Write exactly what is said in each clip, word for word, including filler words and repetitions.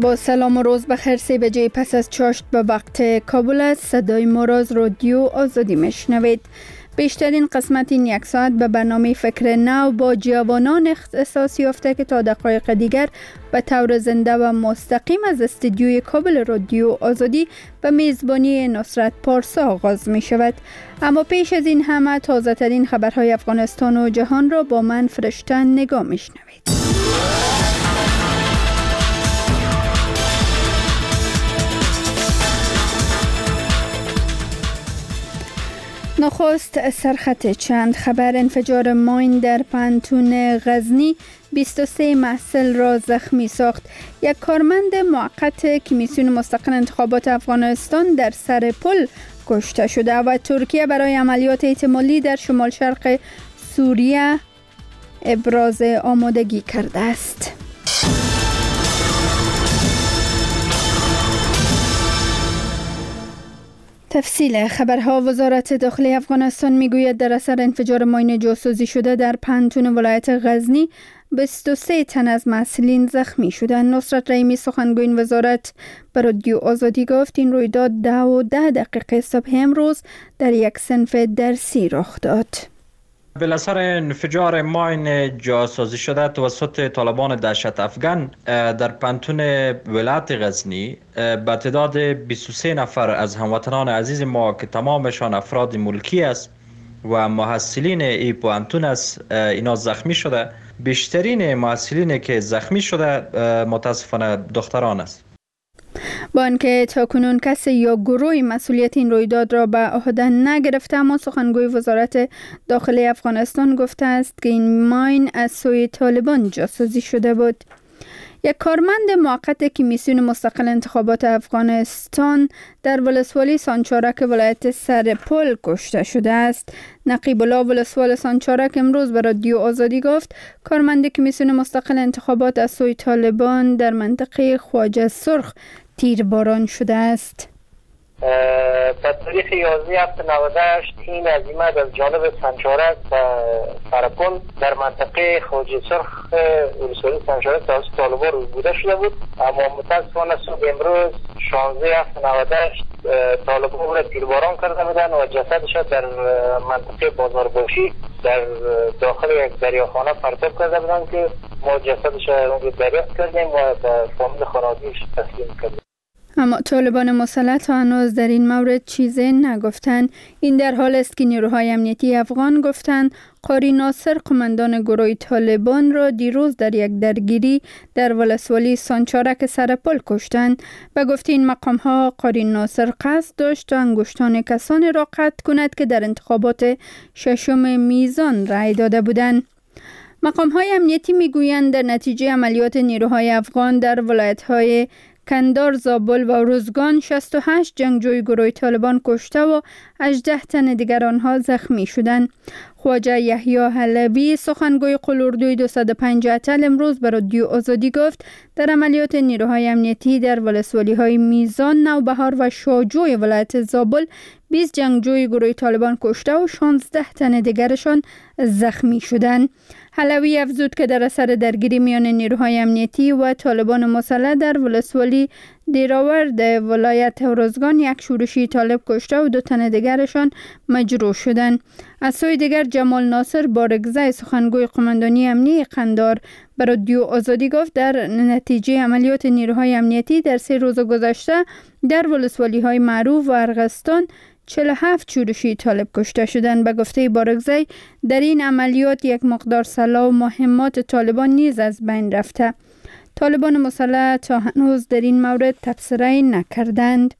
با سلام و روز بخیر. سه بجه پس از چاشت به وقت کابل است. صدای ما را از رادیو آزادی میشنوید. بیشترین قسمت این یک ساعت به برنامه فکر نو با جوانان اختصاص یافته که تا دقایق دیگر به طور زنده و مستقیم از استودیوی کابل رادیو آزادی به میزبانی نصرت پارسا آغاز می شود. اما پیش از این همه تازه ترین خبرهای افغانستان و جهان را با من فرشته نگاه می شنوید. نخست سرخط چند خبر. انفجار ماین در پانتون غزنی بیست و سه محصل را زخمی ساخت. یک کارمند موقت کمیسیون مستقل انتخابات افغانستان در سر پل کشته شده و ترکیه برای عملیات احتمالی در شمال شرق سوریه ابراز آمادگی کرده است. تفصیل خبرها. وزارت داخلی افغانستان میگوید در اثر انفجار ماین جاسوزی شده در پانتون ولایت غزنی بیست و سه تن از مسئولین زخمی شدند. نصرت رحیمی سخنگوی این وزارت به رادیو آزادی گفت این رویداد ده و ده دقیقه صبح امروز در یک صنف درسی رخ داد. بالاثر انفجار ماین جاسازی شده توسط طالبان دهشت افغان در پانتون ولایت غزنی به تعداد بیست و سه نفر از هموطنان عزیز ما که تمامشان افراد ملکی است و محصلین این پانتون است اینا زخمی شده. بیشترین محصلین که زخمی شده متاسفانه دختران است. با آنکه تاکنون کسی یا گروهی مسئولیت این رویداد را به عهده نگرفته، اما سخنگوی وزارت داخلی افغانستان گفته است که این ماین از سوی طالبان جاسوزی شده بود. یک کارمند موقت کمیسیون مستقل انتخابات افغانستان در ولسوالی سانچارک ولایت سرپل کشته شده است. نقیب الله ولسوال سانچارک امروز به رادیو آزادی گفت کارمند کمیسیون مستقل انتخابات از سوی طالبان در منطقه خواجه سرخ تیرباران شده است. در تاریخ یازده هفت نود و هشت این هزیمت از جانب سانچارک و سرپل در منطقه خواجه سرخ ولسوالی سانچارک توسط طالبان روی بوده شده بود، اما متاسفانه صبح امروز شانزده هفت نود و هشت طالبان را تیرباران کرده بودند و جسدش در منطقه بازارباشی در داخل یک دریاخانه پرتاب کرده بودند که ما جسدش را دریافت کردیم و به فامیل خانوادگیش تسلیم کردیم. اما طالبان مسلط هنوز در این مورد چیزی نگفتند. این در حال است که نیروهای امنیتی افغان گفتند قاری ناصر قماندان گروه طالبان را دیروز در یک درگیری در ولسوالی سانچارک سرپل کشتند. به گفته این مقام ها قاری ناصر قصد داشت تا انگشتان کسانی را قطع کند که در انتخابات ششم میزان رای داده بودند. مقام های امنیتی میگویند در نتیجه عملیات نیروهای افغان در ولایت های کندار، زابل و روزگان شصت و هشت جنگجوی گروه طالبان کشته و هجده تن دیگر آنها زخمی شدند. خواجه یحیی حلبی سخنگوی قلوردوی دویست و پنجاه اتل امروز به رادیو آزادی گفت در عملیات نیروهای امنیتی در ولسوالی های میزان، نوبهار و شاجوی ولایت زابل بیست جنگجوی گروه طالبان کشته و شانزده تن دیگرشان زخمی شدند. حلوی افزود که در اثر درگیری میان نیروهای امنیتی و طالبان مسلح در ولسوالی دیراورد ولایت روزگان یک شورشی طالب کشته و دو تن دیگرشان مجروح شدند. از سوی دیگر جمال ناصر بارگزای سخنگوی قماندانی امنیتی قندار به رادیو آزادی گفت در نتیجه عملیات نیروهای امنیتی در سه روز گذشته در ولسوالی های معروف و ارغستان چهل و هفت شورشی طالب کشته شدند. به گفته بارگزای در این عملیات یک مقدار سلاح و مهمات طالبان نیز از بین رفته. طالبان مسلح تا هنوز در این مورد تبصره نکردند.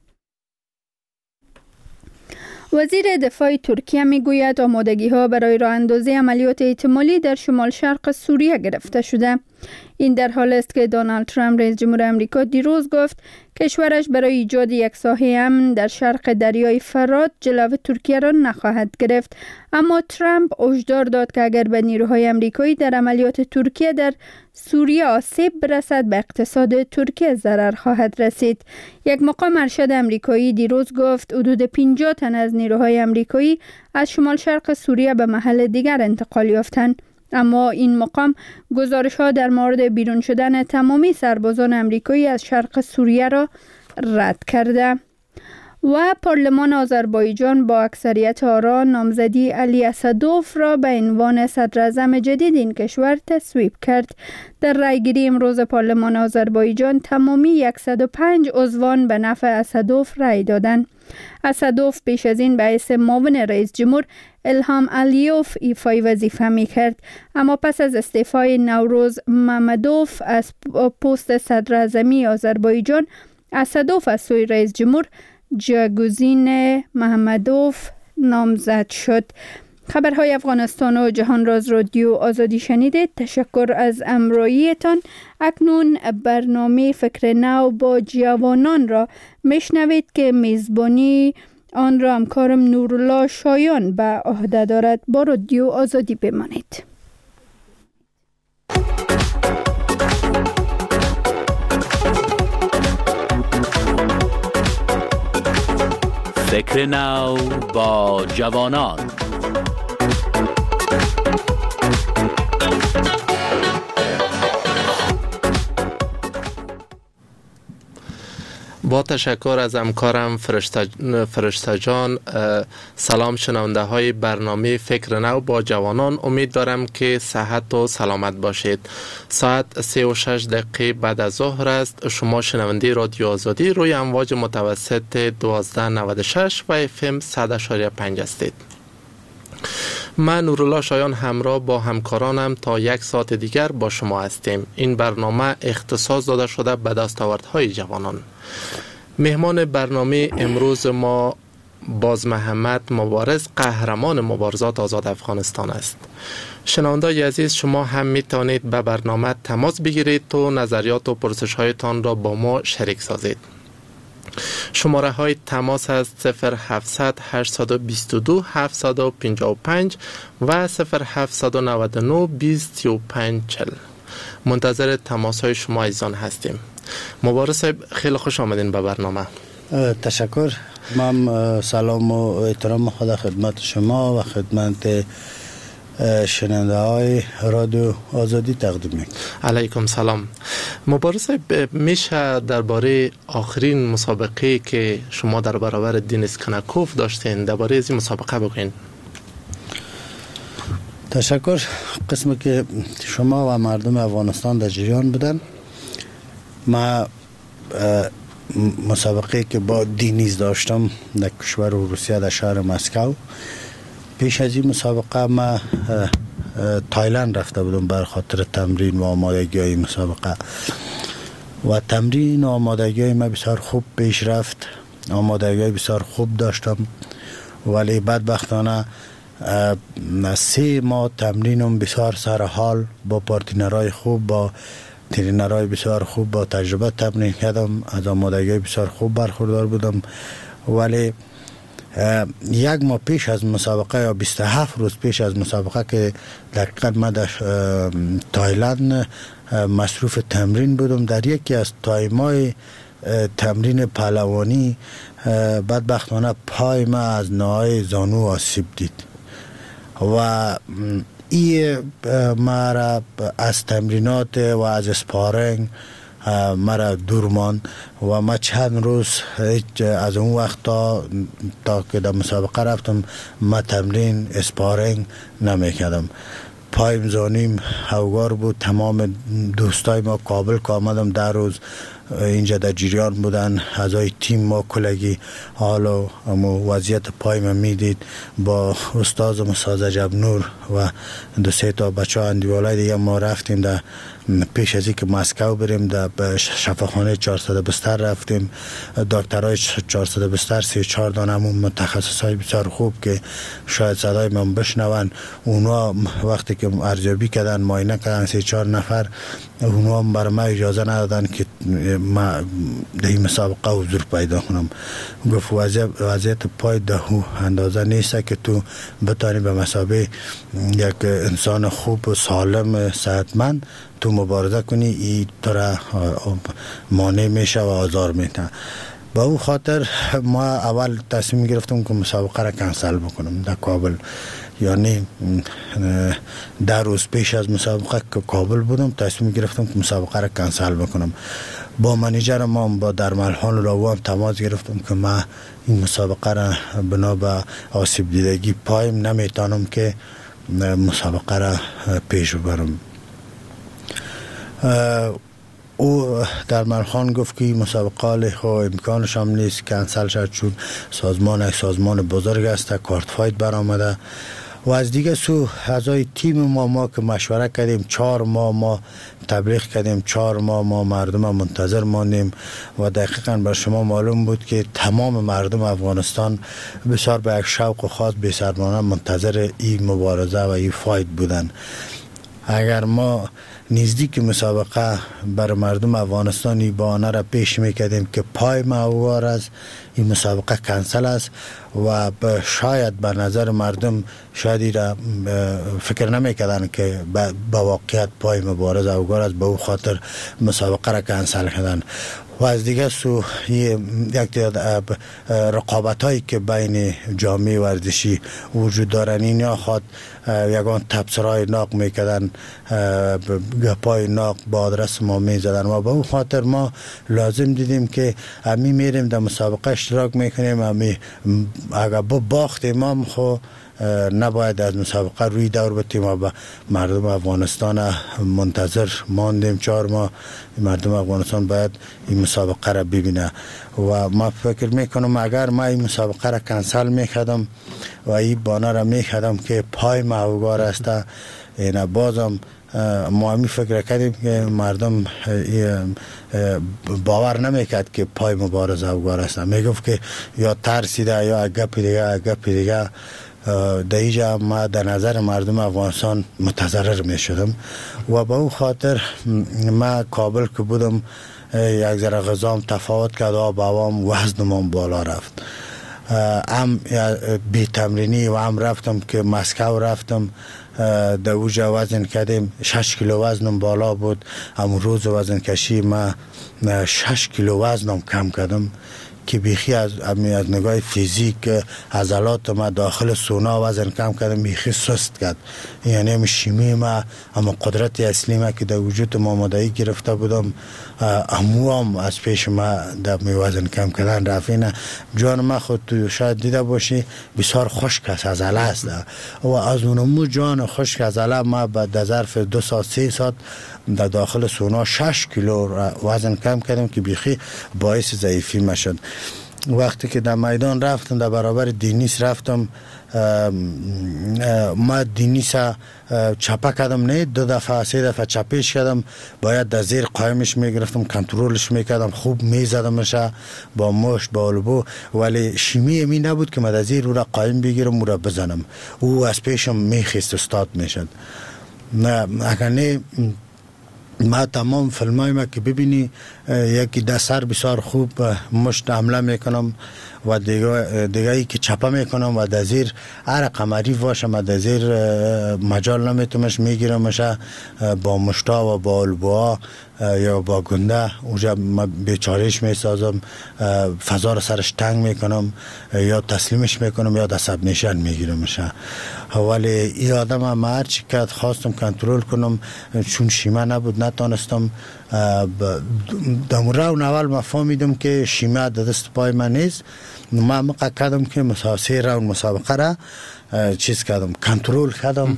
وزیر دفاع ترکیه میگوید آمادگی ها برای راه اندازی عملیات احتمالی در شمال شرق سوریه گرفته شده. این در حال است که دونالد ترامپ رئیس جمهور آمریکا دیروز گفت کشورش برای ایجاد یک ساحه امن در شرق دریای فرات جلو ترکیه را نخواهد گرفت. اما ترامپ هشدار داد که اگر به نیروهای آمریکایی در عملیات ترکیه در سوریه آسیب برسد به اقتصاد ترکیه ضرر خواهد رسید. یک مقام ارشد آمریکایی دیروز گفت حدود پنجاه تن از نیروهای آمریکایی از شمال شرق سوریه به محل دیگر انتقال یافتند. اما این مقام گزارش ها در مورد بیرون شدن تمامی سربازان امریکایی از شرق سوریه را رد کرده. و پارلمان آذربایجان با اکثریت آرا نامزدی علی اسدوف را به عنوان صدر اعظم جدید این کشور تصویب کرد. در رایگیری امروز پارلمان آذربایجان تمامی صد و پنج عضوان به نفع اسدوف رای دادند. اسدوف پیش از این به حیث معاون رئیس جمهور الهام علیوف ایفای وظیفه می کرد، اما پس از استعفای نوروز محمدوف از پست صدر اعظمی آذربایجان، اسدوف از سوی رئیس جمهور جاگزین محمدوف نامزد شد. خبرهای افغانستان و جهان راز رادیو آزادی شنیدید. تشکر از همراهیتان. اکنون برنامه فکر نو با جوانان را میشنوید که میزبانی آن را همکارم نورالله شایان به عهده دارد. با رادیو آزادی بمانید. فکر نو با جوانان. با تشکر از همکارم فرشته, فرشته جان. سلام شنونده های برنامه فکر نو با جوانان، امید دارم که صحت و سلامت باشید. ساعت سه و شش دقیقه بعد از ظهر است. شما شنونده رادیو آزادی روی امواج متوسط دوازده نود و شش و اف ام صد و پنج هستید. من نورالله شایان همراه با همکارانم تا یک ساعت دیگر با شما هستیم. این برنامه اختصاص داده شده به دستاوردهای جوانان. مهمان برنامه امروز ما باز محمد مبارز، قهرمان مبارزات آزاد افغانستان است. شنونده‌های عزیز، شما هم می توانید به برنامه تماس بگیرید و نظریات و پرسش هایتان را با ما شریک سازید. شماره های تماس است صفر هفتصد هشتصد و بیست و دو هفتصد و پنجاه و پنج و صفر هفتصد و نود و نه بیست و پنج چهل. منتظر تماس های شما عزیزان هستیم. مبارز صاحب، خیلی خوش آمدین به برنامه. تشکر. من سلام و احترام خدا خدمت شما و خدمت شنونده های رادیو آزادی تقدیم میکنم. علیکم سلام. مبارز صاحب، میشه درباره آخرین مسابقه که شما در برابر دینیس کناکوف داشتین درباره از این مسابقه بگوین؟ تشکر. قسمی که شما و مردم افغانستان در جریان بودن، ما مسابقه که با دینیز داشتم در کشور روسیه در شهر مسکو، پیش از این مسابقه ما تایلند رفته بودم بر خاطر تمرین و آمادگی های مسابقه و تمرین و آمادگی های ما بسیار خوب پیش رفت. آمادگی های بسیار خوب داشتم، ولی بدبختانه سه ماه تمرینم بسیار سر حال با پارتنرهای خوب، با ترینرهای بسیار خوب، با تجربه تمرین کردم. از آمادگی بسیار خوب برخوردار بودم، ولی یک ماه پیش از مسابقه یا بیست و هفت روز پیش از مسابقه که دقیقا من در تایلند مصروف تمرین بودم، در یکی از تایمای تمرین پهلوانی بدبختانه پای ما از ناحیه زانو آسیب دید و این مرا از تمرینات و از اسپارینگ مرا دور ماند و ما چند روز از اون وقت تا, تا که در مسابقه رفتم ما تمرین اسپارینگ نمیکردم. پایم زانیم هوگار بود. تمام دوستای ما کابل که آمدم در روز اینجا در جریان بودن، اعضای تیم ما کلگی حالا اما وضعیت پای ما میدید. با استاد مساز جبنور و دو سه تا بچه ها اندیوالای دیگه ما رفتیم در پیش از اینکه مسکو بریم در شفاخانه چهارصد بستر رفتیم. دکترای چهارصد بستر سی و چهار دانمون متخصصای بسیار خوب که شاید صدای من بشنون، اونا وقتی که ارزیابی کردن معاینه کردن سی و چهار نفر، اونا برای ما اجازه ندادن که ما در این مسابقه حضور پیدا کنم. گفت وضعیت پای دهو اندازه نیست که تو بتانی به مثابه یک انسان خوب و سالم صحتمند تو مبارزه کنی. این طرح مانع میشه و آزار میده. با اون خاطر ما اول تصمیم گرفتم که مسابقه را کنسل بکنم در کابل. یعنی در روز پیش از مسابقه که کابل بودم تصمیم گرفتم که مسابقه را کنسل بکنم. با منیجر ما با درملخان راو هم تماس گرفتم که ما این مسابقه را بنا به آسیب دیدگی پایم نمیتونم که مسابقه را پیش ببرم. او درملخان گفت که مسابقه خو امکانش هم نیست، کنسل شد، چون سازمان یک سازمان بزرگ است، کارت فایت برآمده. و از دیگه سو اعضای تیم ما ما که مشوره کردیم، چهار ماه ما تبلیغ کردیم، چهار ماه ما مردم منتظر ماندیم و دقیقاً بر شما معلوم بود که تمام مردم افغانستان بسیار به یک شوق و خاص بی‌صبرانه منتظر این مبارزه و این فایت بودن. اگر ما نزدیک مسابقه بر مردم افغانستانی بهانه را پیش میکردیم که پای موار است، این مسابقه کنسل است و شاید به نظر مردم شاید را فکر نمیکردن که با واقعیت پای مبارز اوگار است، به او خاطر مسابقه را کنسل کردن. و از دیگه سو یک رقابت هایی که بین جامعه ورزشی وجود دارن، این یا خود یگان تبصرهای ناق میکردن، گپای ناق با آدرس ما میزدن و به اون خاطر ما لازم دیدیم که امی میریم در مسابقه اشتراک میکنیم، امی اگر باختیم ما خو نباید از مسابقه روی دور بتیم و به مردم افغانستان منتظر ماندیم. چهار ماه مردم افغانستان باید این مسابقه را ببینه و ما فکر میکنم اگر ما این مسابقه را کنسل میکردم و این بانه را میکردم که پای موگار است، این بازم ما همی فکر کردیم که مردم باور نمیکرد که پای مبارز اوگار است، میگفت که یا ترسیده یا گپ دیگه گپ دیگه. در اینجا ما در نظر مردم افغانستان متضرر می شدم و با اون خاطر ما کابل که بودم یک ذره غذام تفاوت کرد و باوام وزنم بالا رفت. هم بی تمرینی و هم رفتم که مسکو رفتم، در اوجا وزن کردیم، شش کیلو وزنم بالا بود. هم روز وزن کشی ما شش کیلو وزنم کم کردم که بیخی از از نگاه فیزیک عضلات ما داخل سونا وزن کم کردم، بیخی سست کرد. یعنی هم شیمی ما اما قدرت اصلی ما که در وجود ما مدعی گرفته بودم امو هم از پیش ما در می وزن کم کردن رفینه. جان ما خود تو شاید دیده باشی بسیار خشک است، عضله است و از اونمو جان خشک عضله ما در ظرف دو ساعت سه ساعت در داخل سونا شش کیلو وزن کم کردم که بیخی باعث ضعیفی ما شد. وقتی که در میدان رفتم در برابر دینیس رفتم، ما دینیس چپه کردم، نه دو دفعه سه دفعه چپش کردم، باید در زیر قایمش میگرفتم، کنترلش میکردم، خوب میزدمش با مشت با البو، ولی شیمی می نبود که من در زیر او را قایم بگیرم او را بزنم، او از پیشم میخیست استاد میشد. نه اگر نه ما تمام فیلمای ما که ببینی یکی در سر بسیار خوب مشت حمله میکنم و دیگه دیگه ای که چپه میکنم و در زیر هر قمری باشم و در زیر مجال نمیتونمش میگیرمش با مشتا و با البوها یا با گنده، اونجا بیچارهش میسازم، فضا رو سرش تنگ میکنم یا تسلیمش میکنم یا دست نشان میگیرمش. ولی این آدم هم هر چی که خواستم کنترل کنم چون شیمه نبود نتانستم. دم راون اول ما فهمیدم که شیمه در دست پای من نیست، ما مقا کردم که مسابقه راون مسابقه را چیز کردم، کنترل کردم.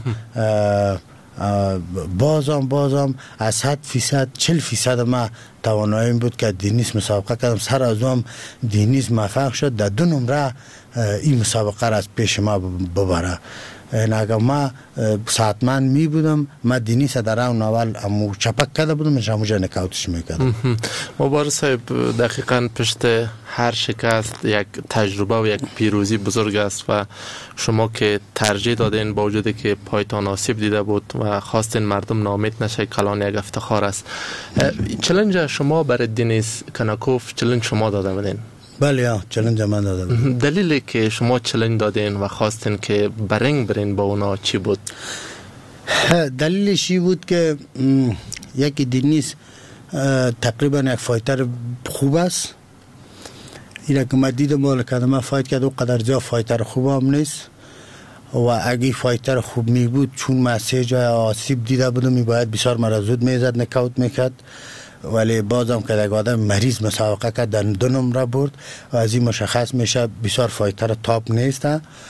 بازم بازم از صد فیصد چل فیصد ما تواناییم بود که دینیس مسابقه کردم، سر از هم دینیس موفق شد در دو نمره این مسابقه را از پیش ما ببره. اگر ما ساعتمند می بودم ما دینیس در اون اول امو چپک کرده بودم مش همونجا نکاوتش میکردم. مبارز صاحب دقیقاً پشت هر شکست یک تجربه و یک پیروزی بزرگ است و شما که ترجیح دادین با وجودی که پایتان آسیب دیده بود و خواستین مردم ناامید نشه کلان یک افتخار است. چالش شما برای دینیس کناکوف چالش شما داده بودین؟ بله ها چالش من داده بود. دلیلی که شما چالش دادین و خواستین که برنگ برین با اونا چی بود؟ دلیلش بود که یکی دینیس تقریبا یک فایتر خوب است، اینا که من دیدم مال کدام فایت کرد و قدر زیاد فایتر خوب هم نیست و اگه فایتر خوب می بود چون من سه جای آسیب دیده بودم می باید بسیار مرا زود میزد نکاوت میکرد ولی بازم که یک آدم مریض مسابقه کرد در دو نمره برد و از این مشخص میشه بسیار فایتر تاپ نیست.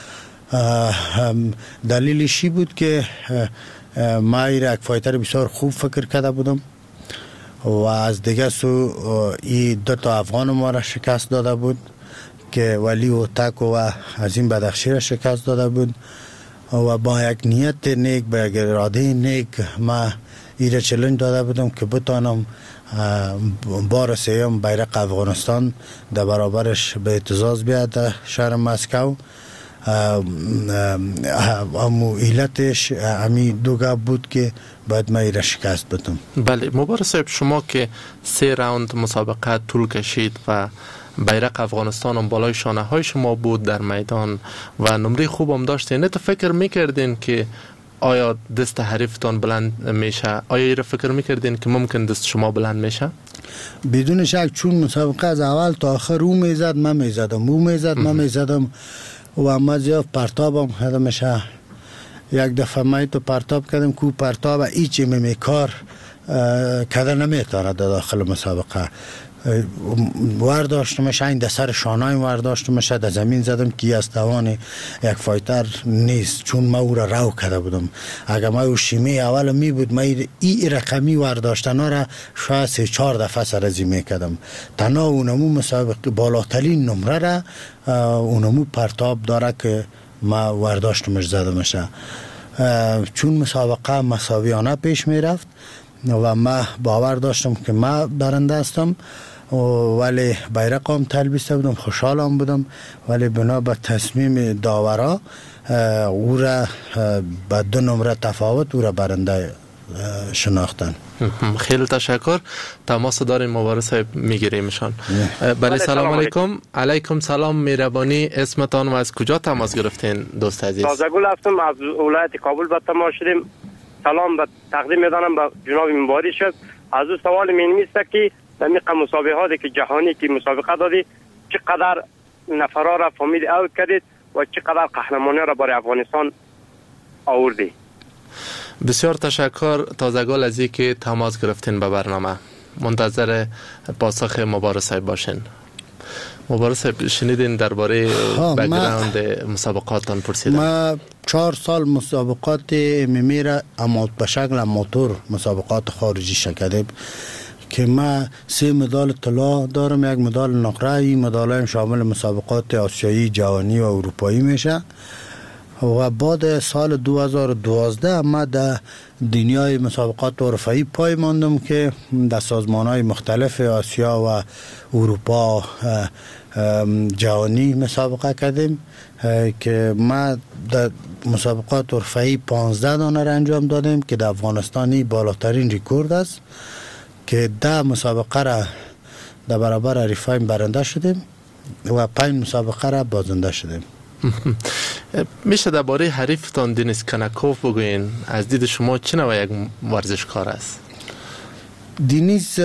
دلیلش چی بود که ما یک فایتر بسیار خوب فکر کرده بودم و از دیگه سو این دو تا افغان ما را شکست داده بود که ولی و تک و از این بدخشی را شکست داده بود و با یک نیت نیک با یک اراده نیک ما ایره چلنج داده بودم که بتانم بار سیم بیرق افغانستان در برابرش به اعتزاز بیاد در شهر مسکو. امو ایلتش امی دوگاه بود که باید ما ایره شکست بدم. بله مبارک صاحب، شما که سه راوند مسابقه طول کشید و بیرق افغانستان هم بالای شانه های شما بود در میدان و نمره خوب هم داشتین، نه تو فکر میکردین که آیا دست حریفتان بلند میشه؟ آیا ایره فکر میکردین که ممکن دست شما بلند میشه؟ بدون شک، چون مسابقه از اول تا آخر او میزد من میزدم او میزد من میزدم و اما زیاد پرتابم هده میشه. یک دفعه مایی تو پرتاب کردم که پرتاب ایچی میکار کده نمیتاره در داخل مسابقه ورداشته میشه، این در سر شانای ورداشته میشه، در زمین زدم که از توان یک فایتر نیست چون ما او را رو کرده بودم. اگر ما او شیمه اول می بود ما ای رقمی ورداشتنا را شاید سه چهار دفعه سرزی میکردم. تنها اونمو مسابقه بالاترین نمره را اونمو پرتاب داره که ما ورداشتمش زده میشه. چون مسابقه مساویانه پیش میرفت و ما باور داشتم که ما برنده هستم ولی بیرقم تلبیسته بودم، خوشحالم بودم، ولی بنا به تصمیم داورا او را به دو نمره تفاوت او را برنده شناختن. خیلی تشکر. تماس داریم مبارک صاحب میگیریمشان. بله سلام علیکم. علیکم سلام، مهربانی. اسمتان و از کجا تماس گرفتین دوست عزیز؟ تازگل هستم، از ولایت کابل به تماس شدیم. سلام به تقدیم میدانم به جناب مبارک شد. از او سوال می است که در مسابقاتی که جهانی که مسابقه دادی چقدر نفرا را فامیل اوت کردید و چقدر قهرمانی را برای افغانستان آوردی؟ بسیار تشکر تازگل از اینکه تماس گرفتین به برنامه. منتظر پاسخ مبارک صاحب باشین. مبارک صاحب شنیدین درباره بک‌گراند مسابقاتان پرسیدم؟ ما چهار سال مسابقات امیمی را امات به شکل اماتور مسابقات خارجی شکردیم که ما سه مدال طلا دارم، یک مدال نقره. این مدال شامل مسابقات آسیایی، جهانی و اروپایی میشه و بعد سال دو هزار و دوازده ما در دنیای مسابقات حرفه‌ای پای ماندم که در سازمان‌های مختلف آسیا و اروپا جهانی مسابقه کردیم که ما در مسابقات حرفه‌ای پانزده دانه را انجام دادیم که در افغانستانی بالاترین ریکورد است که ده مسابقه را در برابر حریفایم برنده شدیم و پنج مسابقه را بازنده شدیم. میشه درباره حریفتان دینیس کنکوف بگوین؟ از دید شما چه نوع یک ورزشکار است؟ دینیس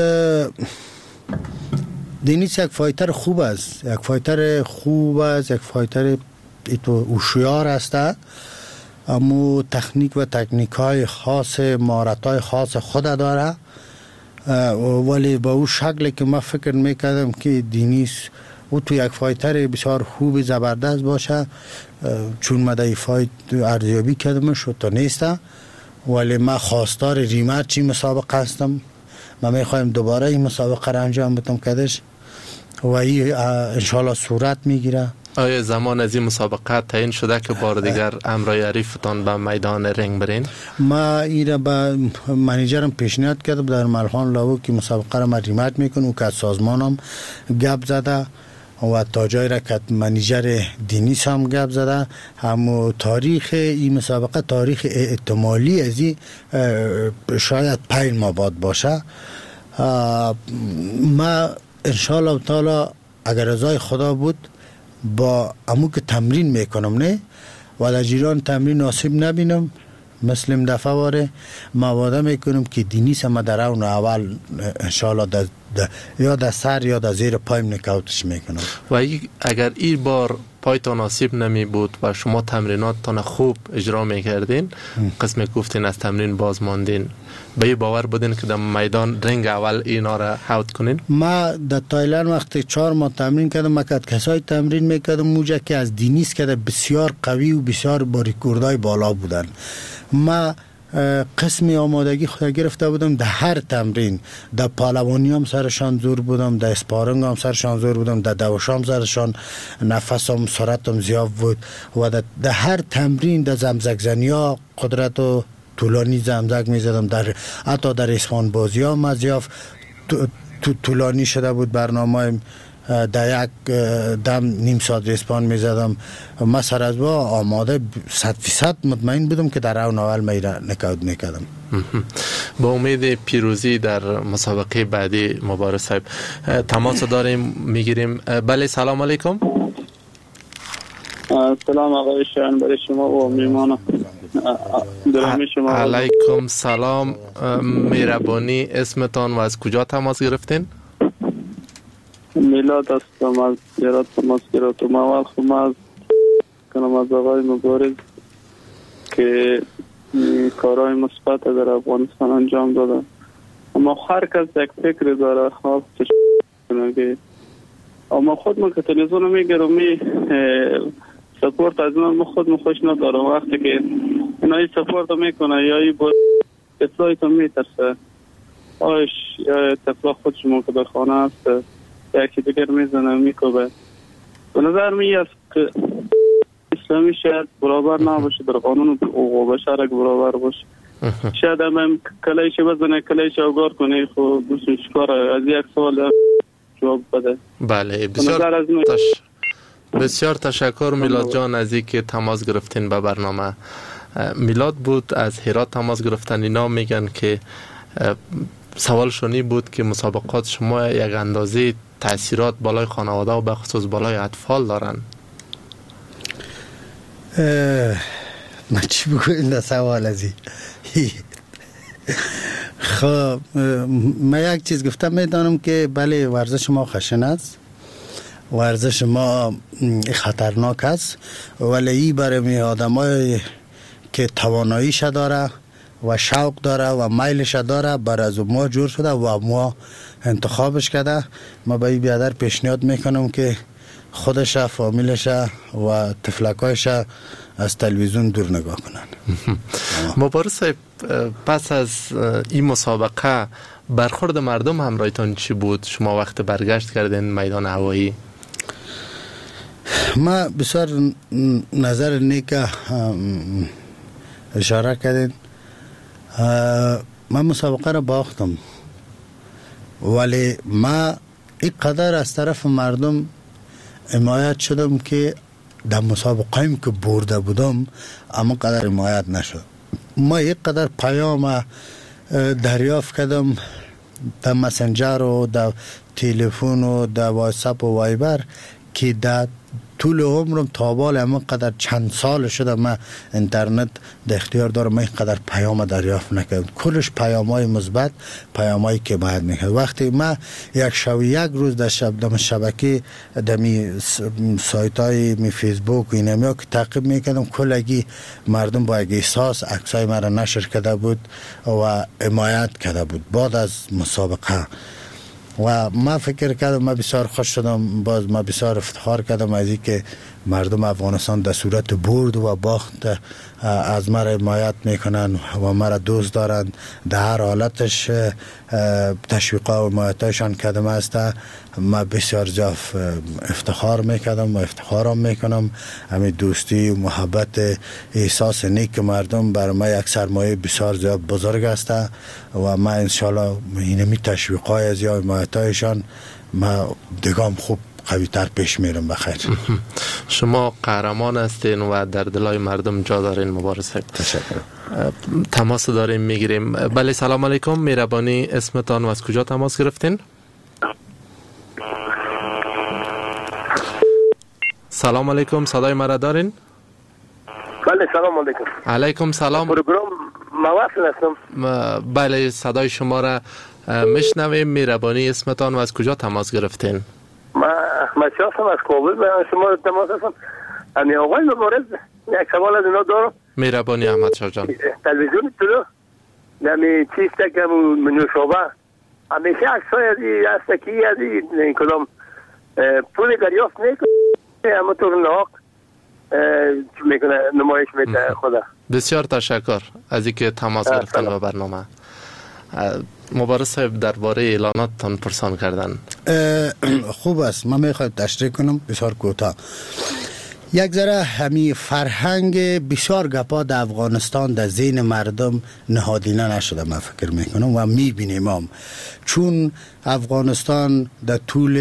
دینیس یک فایتر خوب است، یک فایتر خوب است، یک فایتر ایتو هوشیار است، اما تکنیک و تکنیک های خاص، مهارت های خاص خود داره. ولی با او شکلی که من فکر میکردم که دینیس او تو یک فایتر بسیار خوب زبردست باشه، چون من در فایت ارزیابی کردم شد تا نیسته، ولی من خواستار ریمچ این مسابقه هستم. من میخوایم دوباره این مسابقه را انجام بدم کدش و این انشالله صورت میگیره. آیا زمان از این مسابقه تعیین شده که بار دیگر امرای حریفتان به میدان رنگ برین؟ ما این را به منیجرم پیشنهاد کردم در ملخان لاو که مسابقه را ما ریمچ میکنم و که از سازمانم گپ زده و تا جای را که منیجر دینیس هم گپ زده. هم تاریخ این مسابقه تاریخ احتمالی از این شاید پنج ماه بعد باشه. ما انشالله تعالی اگر رضای خدا بود با امو که تمرین میکنم نه و در جیران تمرین ناصب نبینم مثل دفعه واره ما وعده میکنم که دینیس ما در اون اول انشالله در یا در سر یا در زیر پایم نکاوتش میکنم. و ای اگر این بار پایتان آسیب نمی بود و شما تمریناتتان خوب اجرا میکردین، قسم گفتین از تمرین باز ماندین، به این باور بودین که در میدان رنگ اول اینا را حوت کنین؟ ما در تایلند وقتی چهار ماه تمرین کردم، ما کد کسای تمرین میکردم موجه که از دینیست که بسیار قوی و بسیار با ریکوردهای بالا بودن. ما قسمی آمادگی خود گرفته بودم در هر تمرین، در پالوانی هم سرشان زور بودم، در اسپارنگ هم سرشان زور بودم، در دوشام سرشان نفسم سرعتم زیاد بود و در هر تمرین در زمزک زنی ها قدرت و طولانی زمزک می زدم. در حتی در اسفان بازی ها مزیاف طولانی شده بود برنامه، در یک دم نیم ساعت ریسپان می زدم. من سر از با آماده صد فیصد مطمئن بودم که در اون اول میره نکاوت میکردم. با امید پیروزی در مسابقه بعدی مبارز صاحب تماس داریم میگیریم. بله سلام علیکم. سلام آقای شایان برای شما و میمان گرامی شما. علیکم سلام، مهربانی اسمتان و از کجا تماس گرفتین؟ میلاد هستم از هرات تماس گرفتم. اول خب از کنم از آقای مبارز که کارهای مثبت در افغانستان انجام دادن، اما هر کس یک فکر داره خواه کنه که اما خود من که تلویزیون میگرم می سپورت از من خود خوش ندارم. وقتی که اینایی سپورت میکنه یا ای با اطلاعی تو میترسه آش یا تفلا خود شما که در خانه هست یکی دیگر میزنه میکوبه. به نظر می است که اسلامی شاید برابر نباشه در قانون حقوق بشر که برابر باشه. شاید هم کلیش بزنه کلیش اوگار کنه خب بسون شکار از یک سوال جواب بده. بله بسیار تش... بسیار تشکر میلاد جان از اینکه تماس گرفتین به برنامه. میلاد بود از هرات تماس گرفتن. اینا میگن که سوال شونی بود که مسابقات شما یک اندازه تاثیرات بالای خانواده و بخصوص بالای اطفال دارن. من چی بگویم در سوال ازی؟ خب من یک چیز گفتم میدانم که بله ورزش ما خشن است، ورزش ما خطرناک است، ولی ای برای آدم های که تواناییش داره و شوق داره و میلش داره بر از ما جور شده و ما انتخابش کرده. ما به این بیادر پیشنهاد میکنم که خودش فامیلش و تفلکایش از تلویزیون دور نگاه کنن. مبارز صاحب پس از این مسابقه برخورد مردم همراهتان چی بود؟ شما وقت برگشت کردین میدان هوایی؟ ما بسیار نظر نیک اشاره کردین. من مسابقه را باختم ولی ما این قدر از طرف مردم حمایت شدم که در مسابقه هم که برده بودم اما قدر حمایت نشد. ما یک قدر پیام دریافت کردم در مسنجر و در تلفن و در واتساپ و وایبر که در طول عمرم تابال اما قدر چند سال شده من اینترنت در اختیار دارم، من این قدر پیام دریافت نکردم. کلش پیام های مثبت، پیام هایی که باید میکرد. وقتی من یک شب یک روز در شب دم شبکه دمی سایت های می فیسبوک و اینمی که تعقیب میکردم کلگی مردم با یک احساس عکسای مرا نشر کرده بود و حمایت کرده بود بعد از مسابقه. و ما فکر کردم، ما بسیار خوش شدم، باز ما بسیار افتخار کردم از این که مردم افغانستان در صورت برد و باخت از مرا حمایت میکنن و مرا دوست دارن. در هر حالتش تشویقا و حمایتشان کردم است. ما بسیار زیاد افتخار میکردم و افتخارم میکنم. همین دوستی و محبت احساس نیک مردم برای ما یک سرمایه بسیار زیاد بزرگ است و ما انشالله اینمی تشویقای از یا حمایتشان ما دگام خوب قوی تر پیش میرم. بخیر. شما قهرمان هستین و در دلای مردم جا دارین. مبارز صاحب تشکر. تماس داریم میگیریم. بله سلام علیکم، مهربانی اسمتان و از کجا تماس گرفتین؟ سلام علیکم، صدای مرا دارین؟ بله سلام علیکم. علیکم سلام. پروگرام موصل هستم. بله صدای شما را میشنویم. مهربانی اسمتان و از کجا تماس گرفتین؟ ما احمد شاه هستم از کابل به شما تماس هستم. امی آقای مبارز یک سوال از اینا دارم. مهربانی احمد شاه جان. تلویزیون تو نمی چیست که نوشابه همیشه عکسای از این هست که از این کدام پول دریافت میکنه اما طور ناق میکنه نمایش میده خدا. بسیار تشکر از اینکه تماس گرفتن به برنامه. مبارز صاحب درباره اعلاناتتان پرسان کردن. خوب است. من میخوایم تشریح کنم بسیار کوتاه. یک ذره همی فرهنگ بسیار گپا در افغانستان در ذهن مردم نهادینه نشده من فکر میکنم و میبینیم هم. چون افغانستان در طول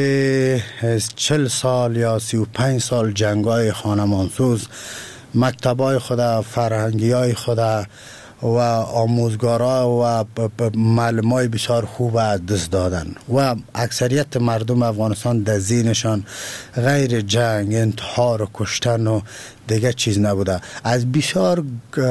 چل سال یا سی و پنج سال جنگای خانمانسوز مکتبای خدا، فرهنگی های خدا و آموزگارا و معلمای بسیار خوب از دست دادن و اکثریت مردم افغانستان در ذهنشان غیر جنگ، انتحار و کشتن و دیگه چیز نبوده. از بسیار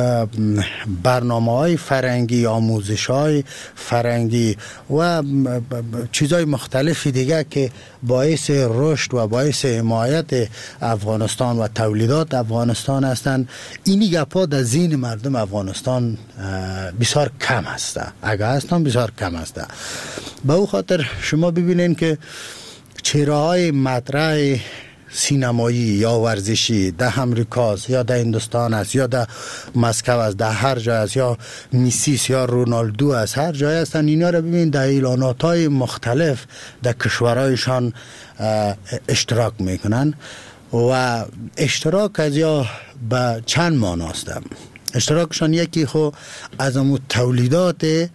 برنامه های فرنگی، آموزش های فرنگی و چیزهای مختلفی دیگه که باعث رشد و باعث حمایت افغانستان و تولیدات افغانستان هستند، اینی گپا در ذهن مردم افغانستان بسیار کم هسته. اگر هستن بسیار کم هسته. به او خاطر شما ببینین که چهره های مطرح سینمایی یا ورزشی در امریکاست یا در هندوستان است یا در مسکو است، در هر جای است، یا میسیس یا رونالدو است، هر جای هستن. اینا رو ببین در اعلانات های مختلف در کشورهایشان اشتراک میکنن و اشتراک از یا به چند معنا است. اشتراکشان یکی خو از امو تولیدات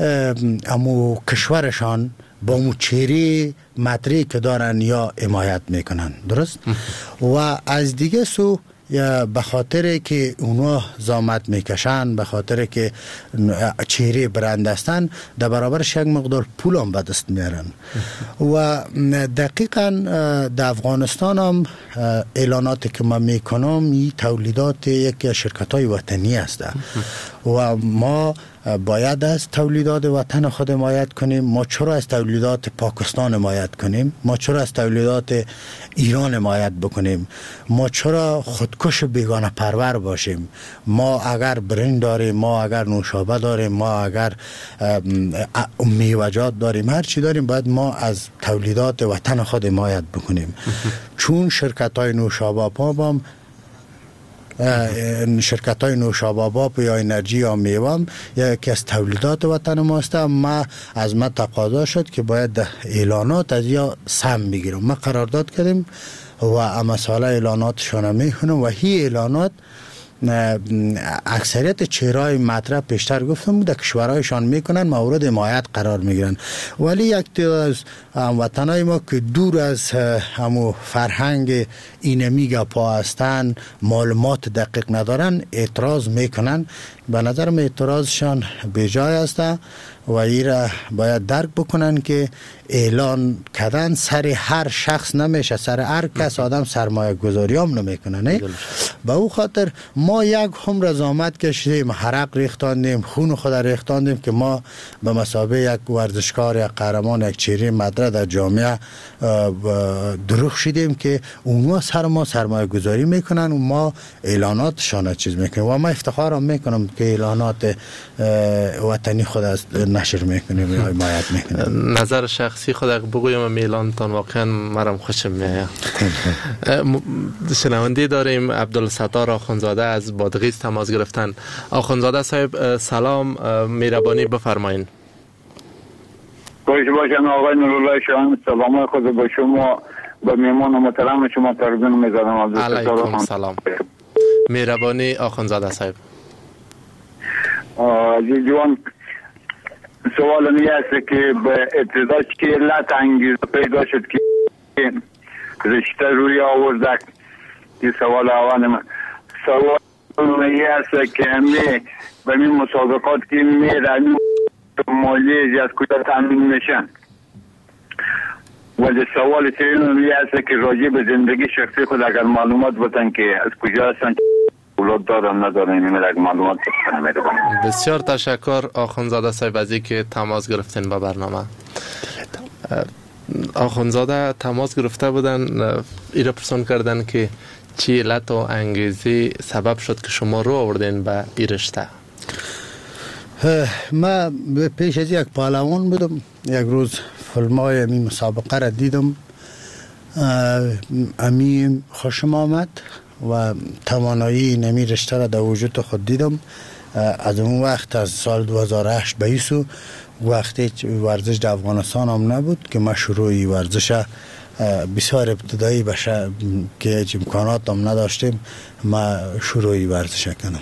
امو کشورشان با امو چهره مطرحی که دارن یا حمایت میکنن، درست؟ و از دیگه سو یا به خاطر که اونا زحمت میکشن، به خاطر که چهره برند هستن، در برابرش یک مقدار پول هم به دست میارن. و دقیقا در افغانستان هم اعلاناتی که من میکنم این تولیدات یکی از شرکت های وطنی هست و ما باید از تولیدات وطن خود حمایت کنیم. ما چرا از تولیدات پاکستان حمایت کنیم؟ ما چرا از تولیدات ایران حمایت بکنیم؟ ما چرا خودکش بیگانه پرور باشیم؟ ما اگر برنج داریم، ما اگر نوشابه داریم، ما اگر میوه‌جات داریم، هر چی داریم، باید ما از تولیدات وطن خود حمایت بکنیم. چون شرکت های نوشابه پا شرکت های نوشابه یا انرژی یا میوه یکی از تولیدات وطن ماست. ما از ما تقاضا شد که باید اعلانات از یا سهم بگیرم. ما قرارداد کردیم و اما ساله اعلاناتشان میکنم و هی اعلانات اکثریت چهرهای مطرح پیشتر گفتم در کشورهایشان میکنن، مورد حمایت قرار میگیرن. ولی یک تعداد از وطنهای ما که دور از همو فرهنگ اینمی گپا هستن، معلومات دقیق ندارن، اعتراض میکنن. به نظر من اعتراضشان بیجای است و ایره باید درک بکنن که اعلان کردن سر هر شخص نمیشه، سر هر کس آدم سرمایه گذاری هم نمیکنه. نه به او خاطر ما یک عمر زحمت کشیدیم، حرق ریختاندیم، خون خود ریختاندیم که ما به مثابه یک ورزشکار، یک قهرمان، یک چهره مطرح در جامعه دروغ شدیم که اونها سر ما سرمایه گذاری میکنن و ما اعلاناتشان چیز میکنیم. و ما افتخارم میکنم که اعلانات وطنی خود است نشر میکنیم یا حمایت میکنیم. نظر شخصی خود بگویم میلانتان واقعا مرم خوشم میاد. شنونده داریم عبدالستار آخونزاده از بادغیس تماس گرفتن. آخونزاده صاحب سلام، مهربانی بفرمایید. خوش باشن آقای نورالله شاهان. سلام خود با شما، با میمان و محترم شما تقدیم می‌ذارم. علیکم سلام. مهربانی آخونزاده صاحب. عزیز جوان، سوال می است که به ابتدا که علت انگیزه پیدا شد که رشته روی آورده. این سوال اول من. سوال می است که می به این مسابقات که می رمی مالی از کجا تامین میشن. ولی سوال چیزی می است که راجع به زندگی شخصی خود اگر معلومات بودن که از کجا هستن اولاد دارم ندارم این ملک معلومات بکنم. بسیار تشکر آخوندزاده صاحب از اینکه تماس گرفتین با برنامه. آخوندزاده تماس گرفته بودن، ایره پرسون کردن که چی علت و انگیزی سبب شد که شما رو آوردین به این رشته؟ ما پیش از یک پهلوان بودم، یک روز فیلمای امی مسابقه را دیدم، امی خوشم آمد و توانایی نمی رشته را در وجود خود دیدم. از اون وقت از سال دو هزار و هشت به ایسو وقتی ورزش در افغانستان هم نبود که ما شروعی ورزش بسیار ابتدایی بشه که امکانات هم نداشتیم، ما شروعی ورزش کردم.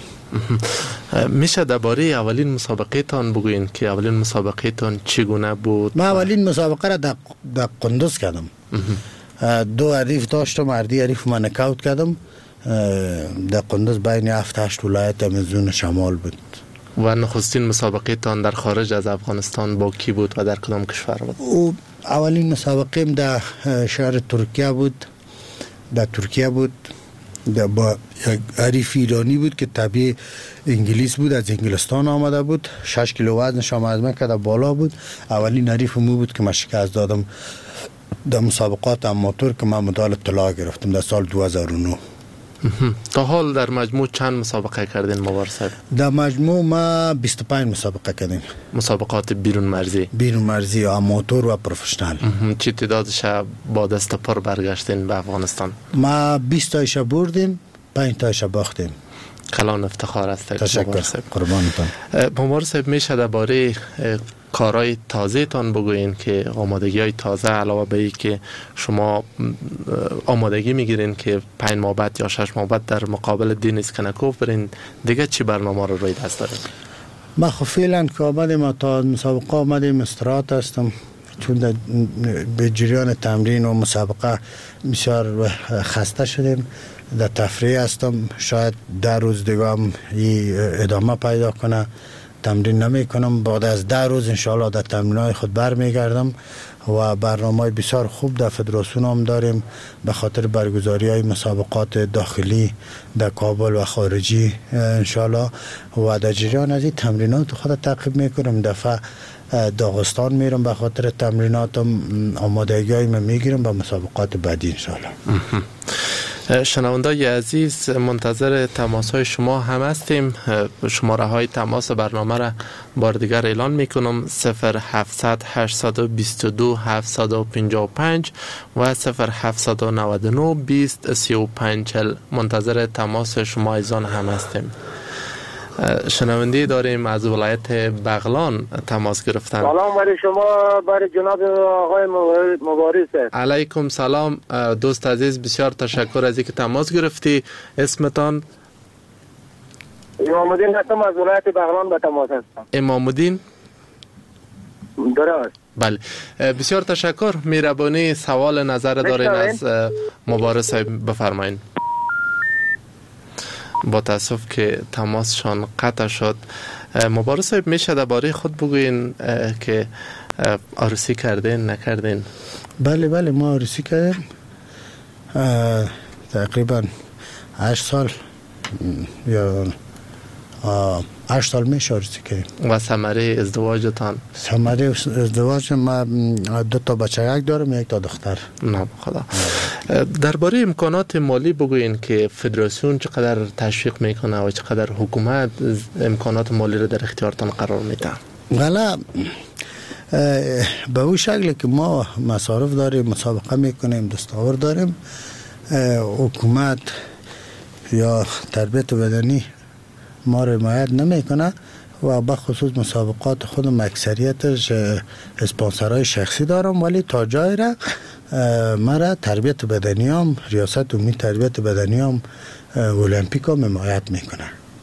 میشه درباره اولین مسابقه تان بگوین که اولین مسابقه تان چگونه بود؟ ما اولین مسابقه را در قندوز کردم. دو حریف داشتم، مردی حریف من نکاوت کردم. در قندوز بین هفت هشت ولایت امازون شمال بود. و نخستین مسابقه تان در خارج از افغانستان با کی بود و در کدام کشور بود؟ او اولین مسابقه در شهر ترکیه بود، در ترکیه بود، در با یک حریف ایرانی بود که طبیعی انگلیس بود، از انگلستان آمده بود، شش کیلو وزنش آمد من که در بالا بود. اولین حریف مو بود که من شکست دادم در مسابقات اماتور که من مدال طلا گرفتم در سال دو هزار و نه. تا حال در مجموع چند مسابقه کردین مبارز صاحب؟ در مجموع ما بیست و پنج مسابقه کردیم. مسابقات بیرون مرزی؟ بیرون مرزی، اماتور و پروفشنال. چی تعدادش با دست پر برگشتین به افغانستان؟ ما بیست تایش بردیم، پنج تایش باختیم. کلان افتخار است. تشکر قربانتان. مبارز صاحب میشه درباره کارهای تازه تان بگوین که آمادگی های تازه علاوه به این که شما آمادگی میگیرین که پنج ماه بعد یا شش ماه بعد در مقابل دینیس کنکوف برین، دیگه چی برنامه رو روی دست دارین؟ ما خب فعلا که آمدیم تا مسابقه آمدیم استراحت هستم، چون به جریان تمرین و مسابقه بسیار خسته شدیم، در تفریح هستم. شاید در روز دیگه هم ادامه پیدا کنه، تمرین نمی کنم. بعد از ده روز انشاءالله در تمرینای خود برمیگردم و برنامه بسیار خوب در فدراسیون هم داریم به خاطر برگزاری های مسابقات داخلی در کابل و خارجی انشاءالله، و در جریان از این تمرینات خود تعقیب میکنم. دفعه داغستان میرم به خاطر تمریناتم، آمادگی های من میگیرم به مسابقات بعدی انشاءالله. شنوندای عزیز منتظر تماس های شما هم هستیم. شماره های تماس برنامه را بار دیگر اعلان میکنم: صفر هفتصد هشتصد و بیست و دو هفتصد و پنجاه و پنج و صفر هفتصد و نود و نه بیست سی و پنج چهل. منتظر تماس شما ایزان هم هستیم. شنونده داریم از ولایت بغلان تماس گرفتن. سلام برای شما، برای جناب آقای مبارز. علیکم سلام دوست عزیز، بسیار تشکر از اینکه تماس گرفتی. اسمتان؟ امام الدین هستم، از ولایت بغلان به تماس هستم. امام الدین؟ درست. بله بسیار تشکر. مهربانی سوال نظر دارین از مبارز صاحب بفرمایید. با تاسف که تماسشان قطع شد. مبارز صاحب میشه درباره خود بگوین که عروسی کردین نکردین؟ بله بله ما عروسی کردیم، تقریبا هشت سال یا هشت سال میشه عروسی کردیم. و ثمره ازدواجتان؟ ثمره ازدواج ما دو تا بچه یک دارم، یک تا دختر. نه خدا. درباره امکانات مالی بگوین که فدراسیون چقدر تشویق میکنه و چقدر حکومت امکانات مالی رو در اختیارتان قرار میده؟ غلا به اون شکل که ما مصارف داریم، مسابقه میکنیم، دستاورد داریم، حکومت یا تربیت بدنی ما رو حمایت نمیکنه و به خصوص مسابقات خودم اکثریتش اسپانسرهای شخصی دارم، ولی تا جای را مرا تربیت بدنی هم، ریاست عمومی تربیت بدنی هم المپیک هم حمایت میکنه.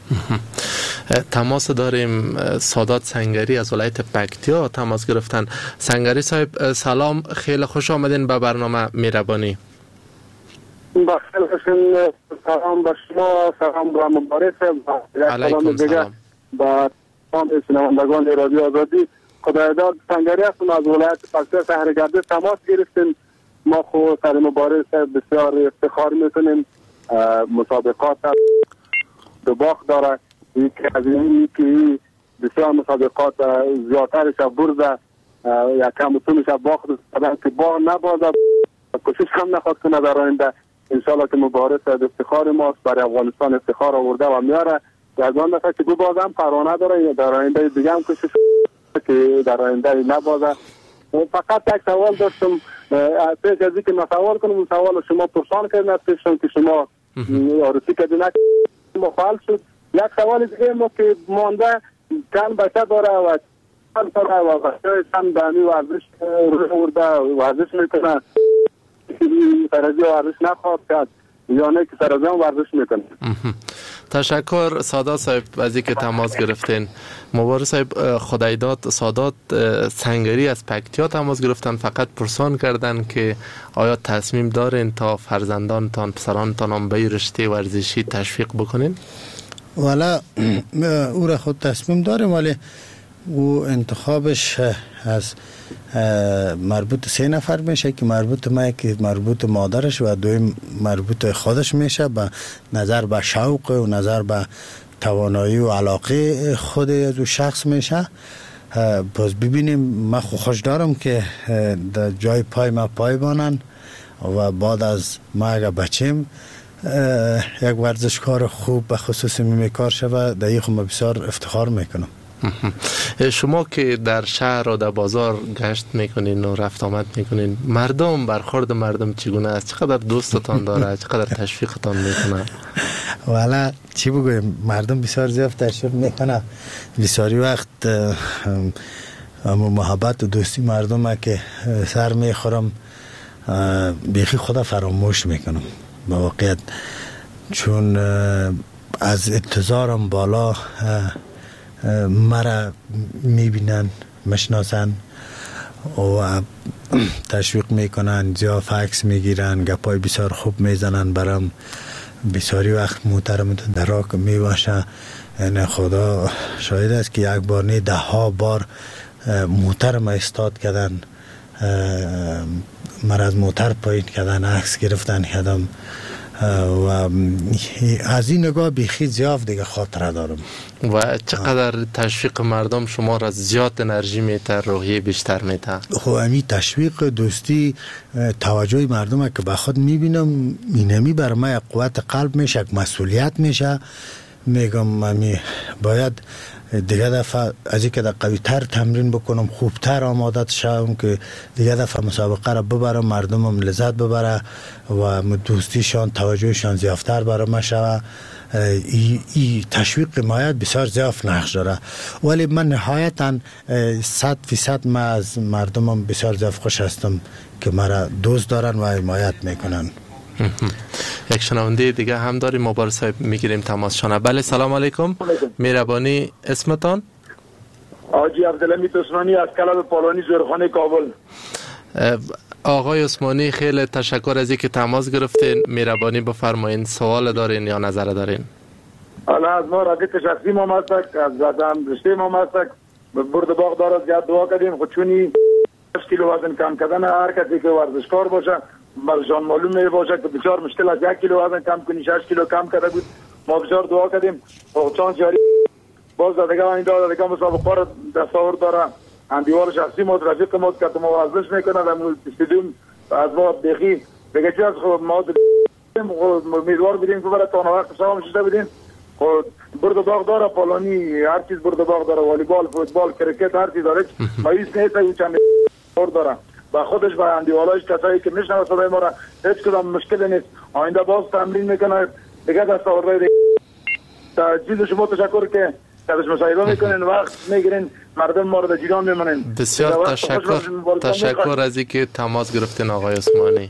تماس داریم سادات سنگری از ولایت پکتیا تماس گرفتن. سنگری صاحب سلام، خیلی خوش آمدین به برنامه مهربانی. با خیلی سلام به شما، سلام به مبارز و علیکم سلام با تمام شنوندگان رادیو آزادی. خدایداد سنگری هستم از ولایت پکتیا شهرگرده تماس گرفتیم. ما خود سر مبارز بسیار افتخار میکنیم. مسابقات باخ داره. یکی از این که بسیار مسابقات زیادترش برده یکم اتونش باخ دادن که باخ نبازه کوشش هم نخواد کنه در آینده. انشالله که مبارز افتخار ماست، برای افغانستان افتخار آورده و میاره. از آن دفعه که دو باز هم پرانه داره، در آینده دیگه هم کوشش که در آینده نبازه. فقط یک سوال داشتم پیش از اینکه من سوال کنم، اون سوال شما پرسان کردن پیشتم که شما آرزوی کردین مفعال شد. یک سوال دیگه ما که مانده کن بچه داره و چند داره و بچه چند دمی ورزش روی ورده ورزش میکنه، سرازی ورزش نخواد کرد یا نه که سرازی هم ورزش میکنه. تشکر سادات صاحب از اینکه تماس گرفتین. مبارز صاحب خدایداد سادات سنگری از پکتیا تماس گرفتن، فقط پرسان کردن که آیا تصمیم دارین تا فرزندانتان پسرانتان هم به رشته ورزشی تشویق بکنین؟ والا او را خود تصمیم داریم، ولی او انتخابش از مربوط سه نفر میشه که مربوط ما که مربوط مادرش و دویم مربوط خودش میشه، به نظر به شوق و نظر به توانایی و علاقه خود از او شخص میشه. پس ببینیم. من خوش دارم که در جای پای ما پای بانن و بعد از ما اگر بچیم یک ورزشکار خوب به خصوص میمیکار شود، در این خود بسیار افتخار میکنم. شما که در شهر و در بازار گشت میکنین و رفت آمد میکنین، مردم برخورد مردم چگونه است؟ چقدر دوستتان داره؟ چقدر تشویقتان میکنه؟ والا چی بگویم، مردم بسیار زیاد تشویق میکنه. بسیاری وقت اما محبت و دوستی مردم که سر میخورم بیخی خدا فراموش میکنم با واقعیت، چون از انتظارم بالا مرا میبینن، مشناسن و تشویق میکنن، زیاد فکس میگیرن، گپای بسیار خوب میزنن برام. بسیاری وقت محترم در راک میباشه، یعنی خدا شاید است که یک بار نه ده ها بار محترم استاد کردن، مرا از موتر پایین کردن، عکس گرفتن کردم و از این نگاه بیخی زیاد دیگه خاطره دارم. و چقدر تشویق مردم شما را زیاد انرژی میته، روحیه بیشتر میته؟ خب امی تشویق، دوستی، توجه مردم که به خود میبینم، اینمی بر ما قوت قلب میشه، مسئولیت میشه. میگم امی باید دیگه دفعه از اینکه در قوی تر تمرین بکنم، خوبتر آماده شوم که دیگه دفعه مسابقه را ببرم، مردمم لذت ببره و دوستیشان توجهشان زیافتر برای ما شوه. ای, ای تشویق حمایت بسیار زیاد نقش داره، ولی من نهایتا صد فیصد ما از مردمم بسیار زیاد خوش هستم که مرا دوست دارن و حمایت میکنن. یک شنونده دیگه هم داریم، مبارز صاحب میگیریم تماس شانه. بله سلام علیکم، مهربانی اسمتان؟ آجی عبدالحمید عثمانی از کلب پالانی زورخانه کابل. آقای عثمانی خیلی تشکر از اینکه تماس گرفتین. مهربانی بفرمایین، سوال دارین یا نظر دارین؟ حالا از ما رقیق شخصی ما مستک، از هم رشته ما مستک برد باغ دار از زیاد دعا کردیم. خود چونی هشت کیلو وزن کم کردن هر کسی که ورزشکار باشه برشان معلوم می باشه که بسیار مشکل از یک کیلو وزن کم کنی، شش کیلو کم کرده بود. ما بسیار دعا کردیم و چون جاری باز دادگاه این دادگاه مسابقه را دستاورد داره. اندیوال شخصی ما رفیق ما که ما ورزش میکنه در استادیوم از ما بخی دیگه چیز خود ما امیدوار بودیم که برای تا وقت شام شده بودیم. خود برد باغ داره، پالانی هر چیز برد باغ داره، والیبال، فوتبال، کرکت، هر چیز داره. مایوس نیست او چند داره با خودش با اندیوالایش کسایی که میشنوه صدای ما را هیچ کدام مشکل نیست. آینده باز تمرین میکنه دیگه دستاورد تا چیز شما تشکر که کدش مصاحبه میکنین، وقت میگیرین، مردم ما رو در جیران میمونین. بسیار تشکر تشکر از اینکه تماس گرفتین آقای عثمانی.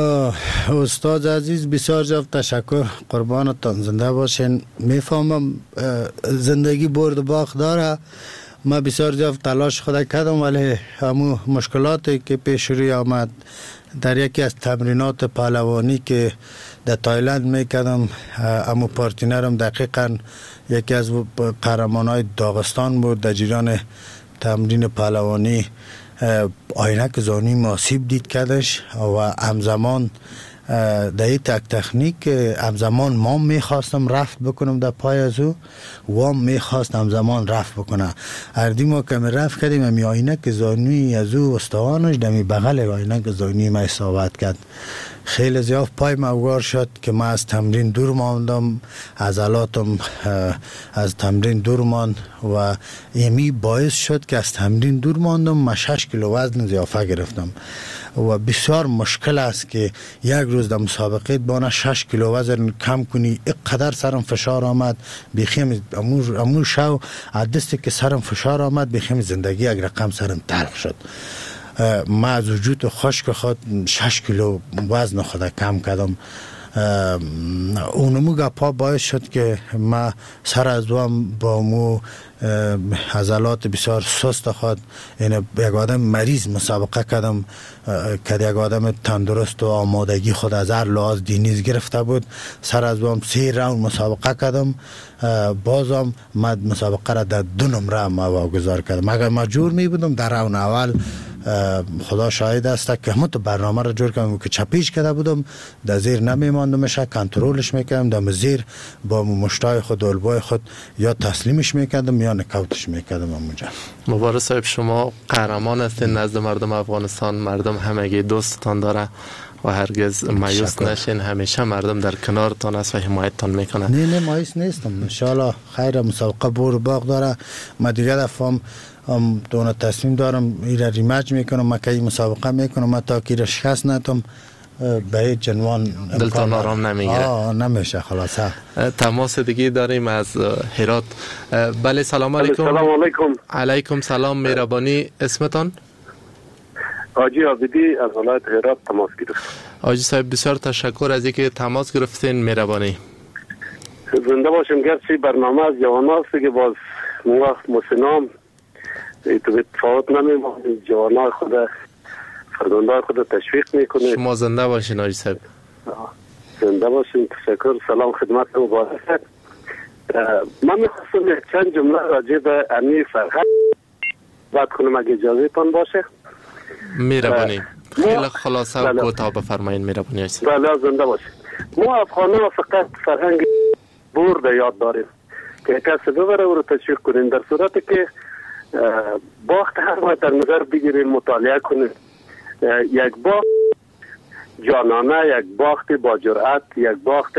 استاد عزیز بسیار زیاد تشکر، قربانتان، زنده باشین. میفهمم زندگی برد باخت داره، ما بسیار زیاد تلاش خود کردم، ولی همون مشکلاتی که پیش روی آمد در یکی از تمرینات پهلوانی که در تایلند میکردم، همون پارتینرم دقیقا یکی از قهرمانای داغستان بود، در جریان تمرین پهلوانی عینک زانی آسیب دید کردش و همزمان در این تک تکنیک همزمان ما میخواستم رفت بکنم در پای از او و هم میخواست همزمان رفت بکنه. اردی ما کمی رفت کردیم امی آینه که زانوی از او استوانش دمی بغل آینه که زانوی ما اصابت کرد. خیلی زیاد پای موگار شد که ما از تمرین دور ماندم، عضلاتم از تمرین دور ماند و ایمی باعث شد که از تمرین دور ماندم. ما شش کیلو وزن اضافه گرفتم و بسیار مشکل است که یک روز در مسابقه بانه شش کیلو وزن کم کنی. اینقدر سرم فشار آمد بخیم امور امور شو عدستی که سرم فشار آمد بخیم زندگی یک رقم سرم تلخ شد. ما از وجود خشک خود شش کیلو وزن خود کم کردم. اونمو گپا باعث شد که ما سر از دوام با مو عضلات بسیار سست خود این یک آدم مریض مسابقه کردم که یک آدم تندرست و آمادگی خود از هر لحاظ دینیز گرفته بود. سر از دوام سه راوند مسابقه کردم، بازم من مسابقه را در دو نمره ما واگذار کردم. اگر مجبور می بودم در راوند اول خدا شاهد است که همون تو برنامه را جور کردم که چپیش کرده بودم در زیر نمیماندم میشه کنترلش میکردم در زیر با مشتای خود و البای خود یا تسلیمش میکردم یا نکاوتش میکردم. اونجا مبارک صاحب شما قهرمان هستین نزد مردم افغانستان، مردم همگی دوستتان داره و هرگز مایوس نشین، همیشه مردم در کنارتان است و حمایتتان میکنه. نه نه مایوس نیستم ان شاء الله. خیر مسابقه بور باغ داره. ما دیگه دفعه هم دونه تصمیم دارم ایره ریمج میکنم، ما که مسابقه میکنم ما تا که شکست نتم به جنوان دلتان آرام نمیگیره. آه نمیشه خلاص. تماس دیگه داریم از هرات. بله سلام علیکم. سلام علیکم. علیکم سلام مهربانی. اسمتان؟ آجی عابدی از ولایت هرات تماس گرفتم. آجی صاحب بسیار تشکر از اینکه تماس گرفتین. مهربانی. زنده باشم. گرچه برنامه از جواناست که باز ما مسنام تو به تفاوت نمیمونم. جوانای خود فرزندای خود تشویق میکنه. شما زنده باشین آجی صاحب. زنده باشین. تشکر. سلام خدمت مبارک. من میخواستم چند جمله راجع به امی فرهنگ باید کنم اگه اجازه تان باشه. مهربانی. خیلی خلاصه و کوتاه بفرمایید. مهربانی هستید. بله زنده باشید. ما افغان‌ها فقط فرهنگ برد یاد داریم که کسی ببره او رو تشویق کنیم، در صورتی که باخت هر وقت در نظر بگیریم مطالعه کنیم. یک باخت جانانه، یک باخت با جرأت، یک باخت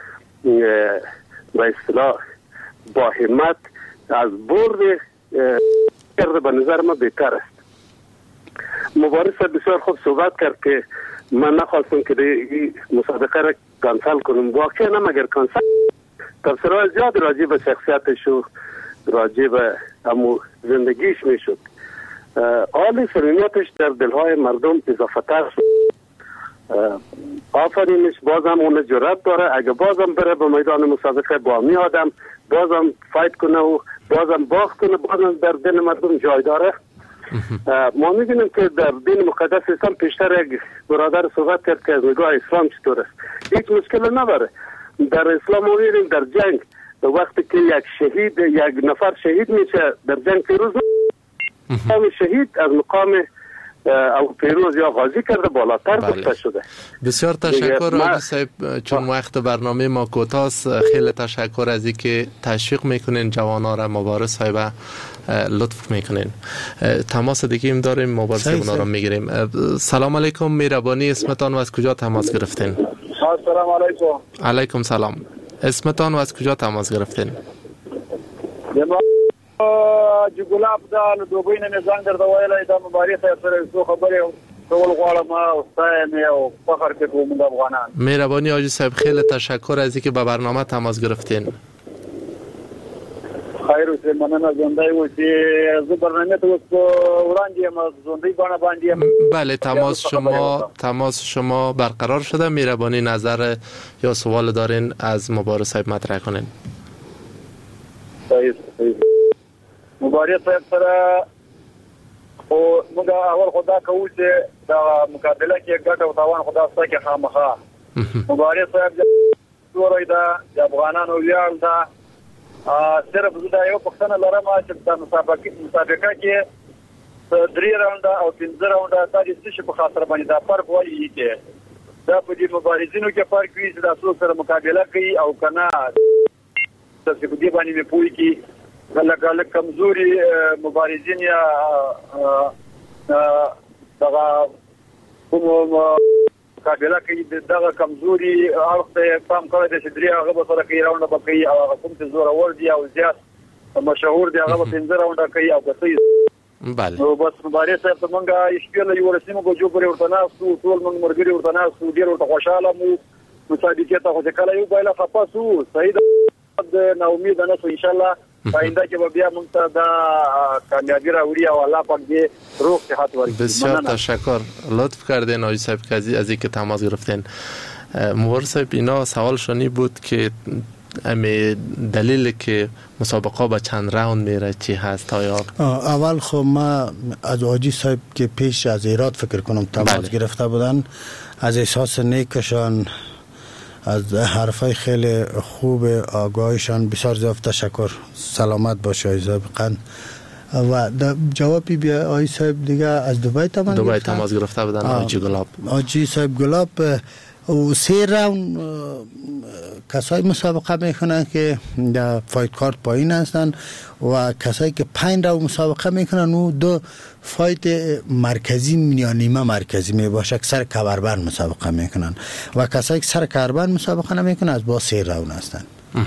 به اصطلاح با همت از برد کرده به نظر ما بهتر است. مبارز بسیار خوب صحبت کرد که من نخواستم که این مسابقه را کانسل کنم. واقعا هم اگر کانسل تفسیرهای زیاد راجع به شخصیتش و راجع به امو زندگیش میشد. حال صمیمیتش در دلهای مردم اضافه تر شد. آفرینش بازم اون جرأت داره. اگه بازم بره به میدان مسابقه با می آدم بازم فایت کنه و بازم باخت کنه، بازم در دل مردم جای داره. ما می‌بینیم که در دین مقدس اسلام پیشتر یک برادر صحبت کرد که از نگاه اسلام چطور است. هیچ مشکل نداره. در اسلام ما می‌بینیم در جنگ وقتی که یک شهید یک نفر شهید میشه در جنگ پیروز مقام شهید از مقام او پیروز یا غازی کرده بالاتر گفته شده. بسیار تشکر آقای صاحب. چون وقت برنامه ما کوتاست خیلی تشکر از اینکه تشویق میکنین جوانا را. مبارز صاحب لطف میکنین. تماس دیگه ایم داریم مبارز اونا رو میگیریم. سلام علیکم مهربانی. اسمتان و از کجا تماس گرفتین؟ سلام علیکم. علیکم سلام. اسمتان و از کجا تماس گرفتین؟ جګلاب دا دوبین نه ځان درته ویلای دا مبارک سره څو خبرې ټول غواړم او ستایم او فخر کوم د افغانان. مهربانی حاجی صاحب خیلی تشکر از اینکه به برنامه تماس گرفتین. خیر اوسه مننه. زنده اوسه. زه برنامه ته اوس وړاندې یم زنده باندې باندې. بله تماس شما تماس شما برقرار شده. مهربانی نظر یا سوال دارین از مبارک صاحب مطرح کنین. صحیح صحیح. مبارک صاحب سره او موږ اول خدا کوو چې دا مقابله کې ګټه او تاوان خدا سره کې خامخا. مبارک صاحب جوړای دا د افغانانو ویاړ دا. صرف زه دا یو پښتنه لرم چې د مسابقه مسابقه کې درې راونډه او پنځه راونډه د دې څه په خاطر باندې دا فرق وایي کې دا په دې مبارزینو کې فرق وي چې تاسو سره مقابله کوي او کنه تاسو په دې باندې په پوي کې لکه لکه کمزوري مبارزین یا دغه کوم مقابله کوي دغه کمزوري هغه پام کوي چې درې هغه به سره کوي راوند به کوي او کوم چې زور اور دی او زیات مشهور دی هغه په پنځه راوند کوي او کوي بله نو بس مبارز صاحب ته مونږه شپږ یو رسمو کو جو پرې ورته ناسو ټول موږ مرګري ورته ناسو ډیر ورته خوشاله مو مسابقه ته خو کله یو بایله خپاسو صحیح ده نو امید نه سو ان شاء الله پاینده که بیا موږ ته دا کامیابی راوړي او الله پاک دې روغ صحت ورکړي. بسیار تشکر، لطف کردین آقای صاحب که از اینکه تماس گرفتین. مبارز صاحب اینا سوال شانی بود که امی دلیل که مسابقه با چند راوند میره چی هست آیا؟ اول خب ما از آجی صاحب که پیش از ایراد فکر کنم تماس بله. گرفته بودن، از احساس نیکشان، از حرفای خیلی خوب آگاهیشان بسیار زیاد تشکر. سلامت باشه آقای صاحب قن. و جوابی بیا آقای صاحب دیگه از دبی تماس دبی تماس گرفته بودن آجی گلاب. آجی صاحب گلاب و سه راوند کسای مسابقه میکنن که در فایت کارت پایین هستن و کسایی که پنج راوند مسابقه میکنن و دو فایت مرکزی یا نیمه مرکزی می باشه که سر کمربند مسابقه میکنن و کسایی که سر کمربند مسابقه نمیکنن از با سه راوند هستن.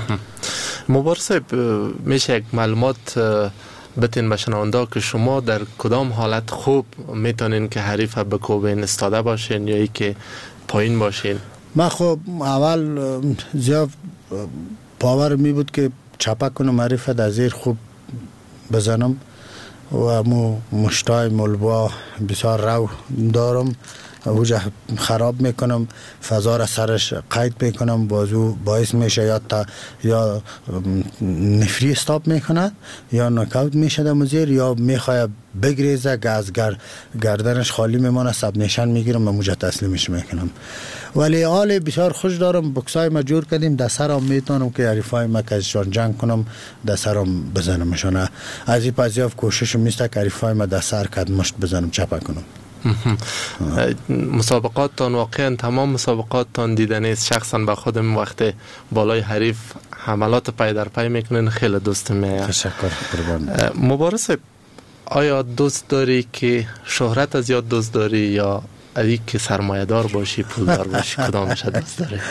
مبارز صاحب میشه یک معلومات بتین به شنونده که شما در کدام حالت خوب میتونین که حریف بکوبین، استاده باشین یا ای که پایین باشین؟ من خب اول زیاد باور می بود که چپک کنم معرفت از زیر خوب بزنم و مو مشتای ملبا بسیار رو دارم اوجه خراب میکنم، فضا را سرش قید میکنم، بازو باعث میشه یا تا یا نفری استاپ میکنه یا نکاوت میشه در مزیر یا میخواه بگریزه که از گر گردنش خالی میمانه سب نشان میگیرم و موجه تسلیمش میکنم. ولی حال بسیار خوش دارم، بکسای ما جور کردیم در سرم میتونم که عریفای ما که ازشان جنگ کنم در سرم بزنمشانه. از این پذیاف کوششم نیسته که عریفای ما در سر کد مشت بزنم چپا کنم. مسابقاتتان واقعا تمام مسابقاتتان دیدنی است. شخصا به خودم وقت بالای حریف حملات پای در پای میکنین خیلی دوست میاد. تشکر قربان. مبارز آیا دوست داری که شهرت از یاد دوست داری یا ای که سرمایه دار باشی پولدار باشی کدامش دوست داری؟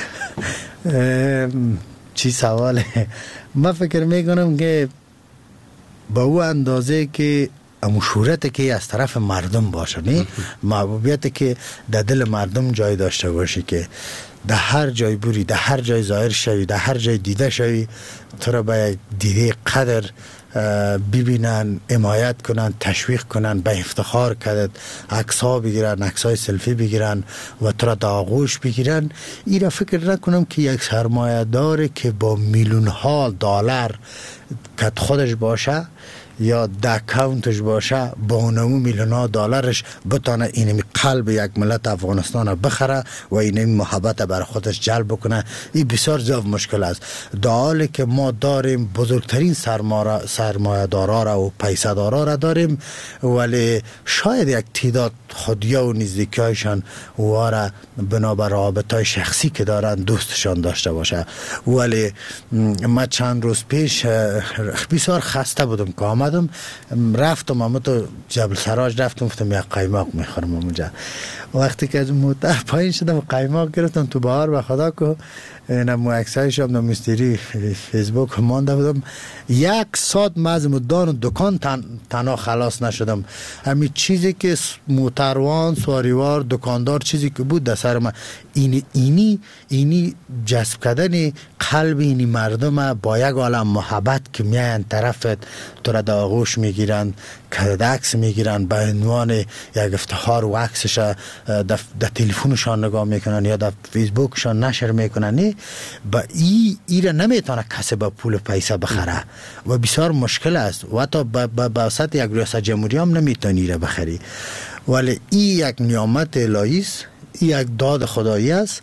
چی سواله؟ من فکر میکنم که با او اندازه که مشهورت که از طرف مردم باشه، نه محبوبیت که در دل مردم جای داشته باشی که در هر جای بوری، در هر جای ظاهر شوی، در هر جای دیده شوی، تو را به دیده قدر ببینن، حمایت کنن، تشویق کنن، به افتخار کردن، عکس‌ها بگیرن، عکس‌های سلفی بگیرن و تو را در آغوش بگیرن. این را فکر نکنم که یک سرمایه داره که با میلیون ها دلار که خودش باشه یا در اکاونتش باشه با اونمو میلیون ها دلارش بتانه اینمی قلب یک ملت افغانستان بخره و اینمی محبت بر خودش جلب بکنه. این بسیار زیاد مشکل است. در حالی که ما داریم بزرگترین سرمایه دارا را و پیسه دارا را داریم، ولی شاید یک تعداد خودیا و نزدیکی هایشان واره بنابر رابطه شخصی که دارن دوستشان داشته باشه. ولی من چند روز پیش بسیار خسته بودم که آمدم رفتم اما تو جبل سراج رفتم گفتم یک قایماق میخورم اونجا. وقتی که از موتر پایین شدم قایماق گرفتم تو بهار و خدا که نمو عکسایش هم نمستری فیسبوک مانده بودم. یک ساعت من از مدان دکان تن تنها خلاص نشدم. همین چیزی که موتروان سواریوار دکاندار چیزی که بود در سر من اینی اینی اینی جذب کردن قلب اینی مردم با یک عالم محبت که میان طرفت تو را در آغوش میگیرن، که عکس میگیرن به عنوان یک افتخار و عکسش در تلفنشان نگاه میکنن یا در فیسبوکشان نشر میکنن. نه با ای ای را نمیتونه کسی با پول پیسه بخره و بسیار مشکل است و حتی با واسط یک ریاست جمهوری هم نمیتونی را بخری. ولی این یک نعمت الهی است، این یک داد خدایی است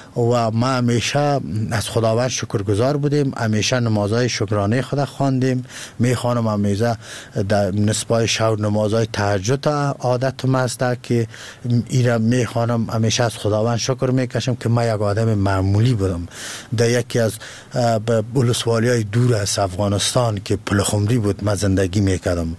و ما همیشه از خداوند شکرگزار بودیم، همیشه نمازهای شکرانه خدا خواندیم. میخوانم همیشه در نسبای شب نمازهای تهجد عادتم است که اینا میخوانم، همیشه از خداوند شکر میکشم که ما یک آدم معمولی بودم در یکی از ولسوالی های دور از افغانستان که پلخمری بود ما زندگی میکردم،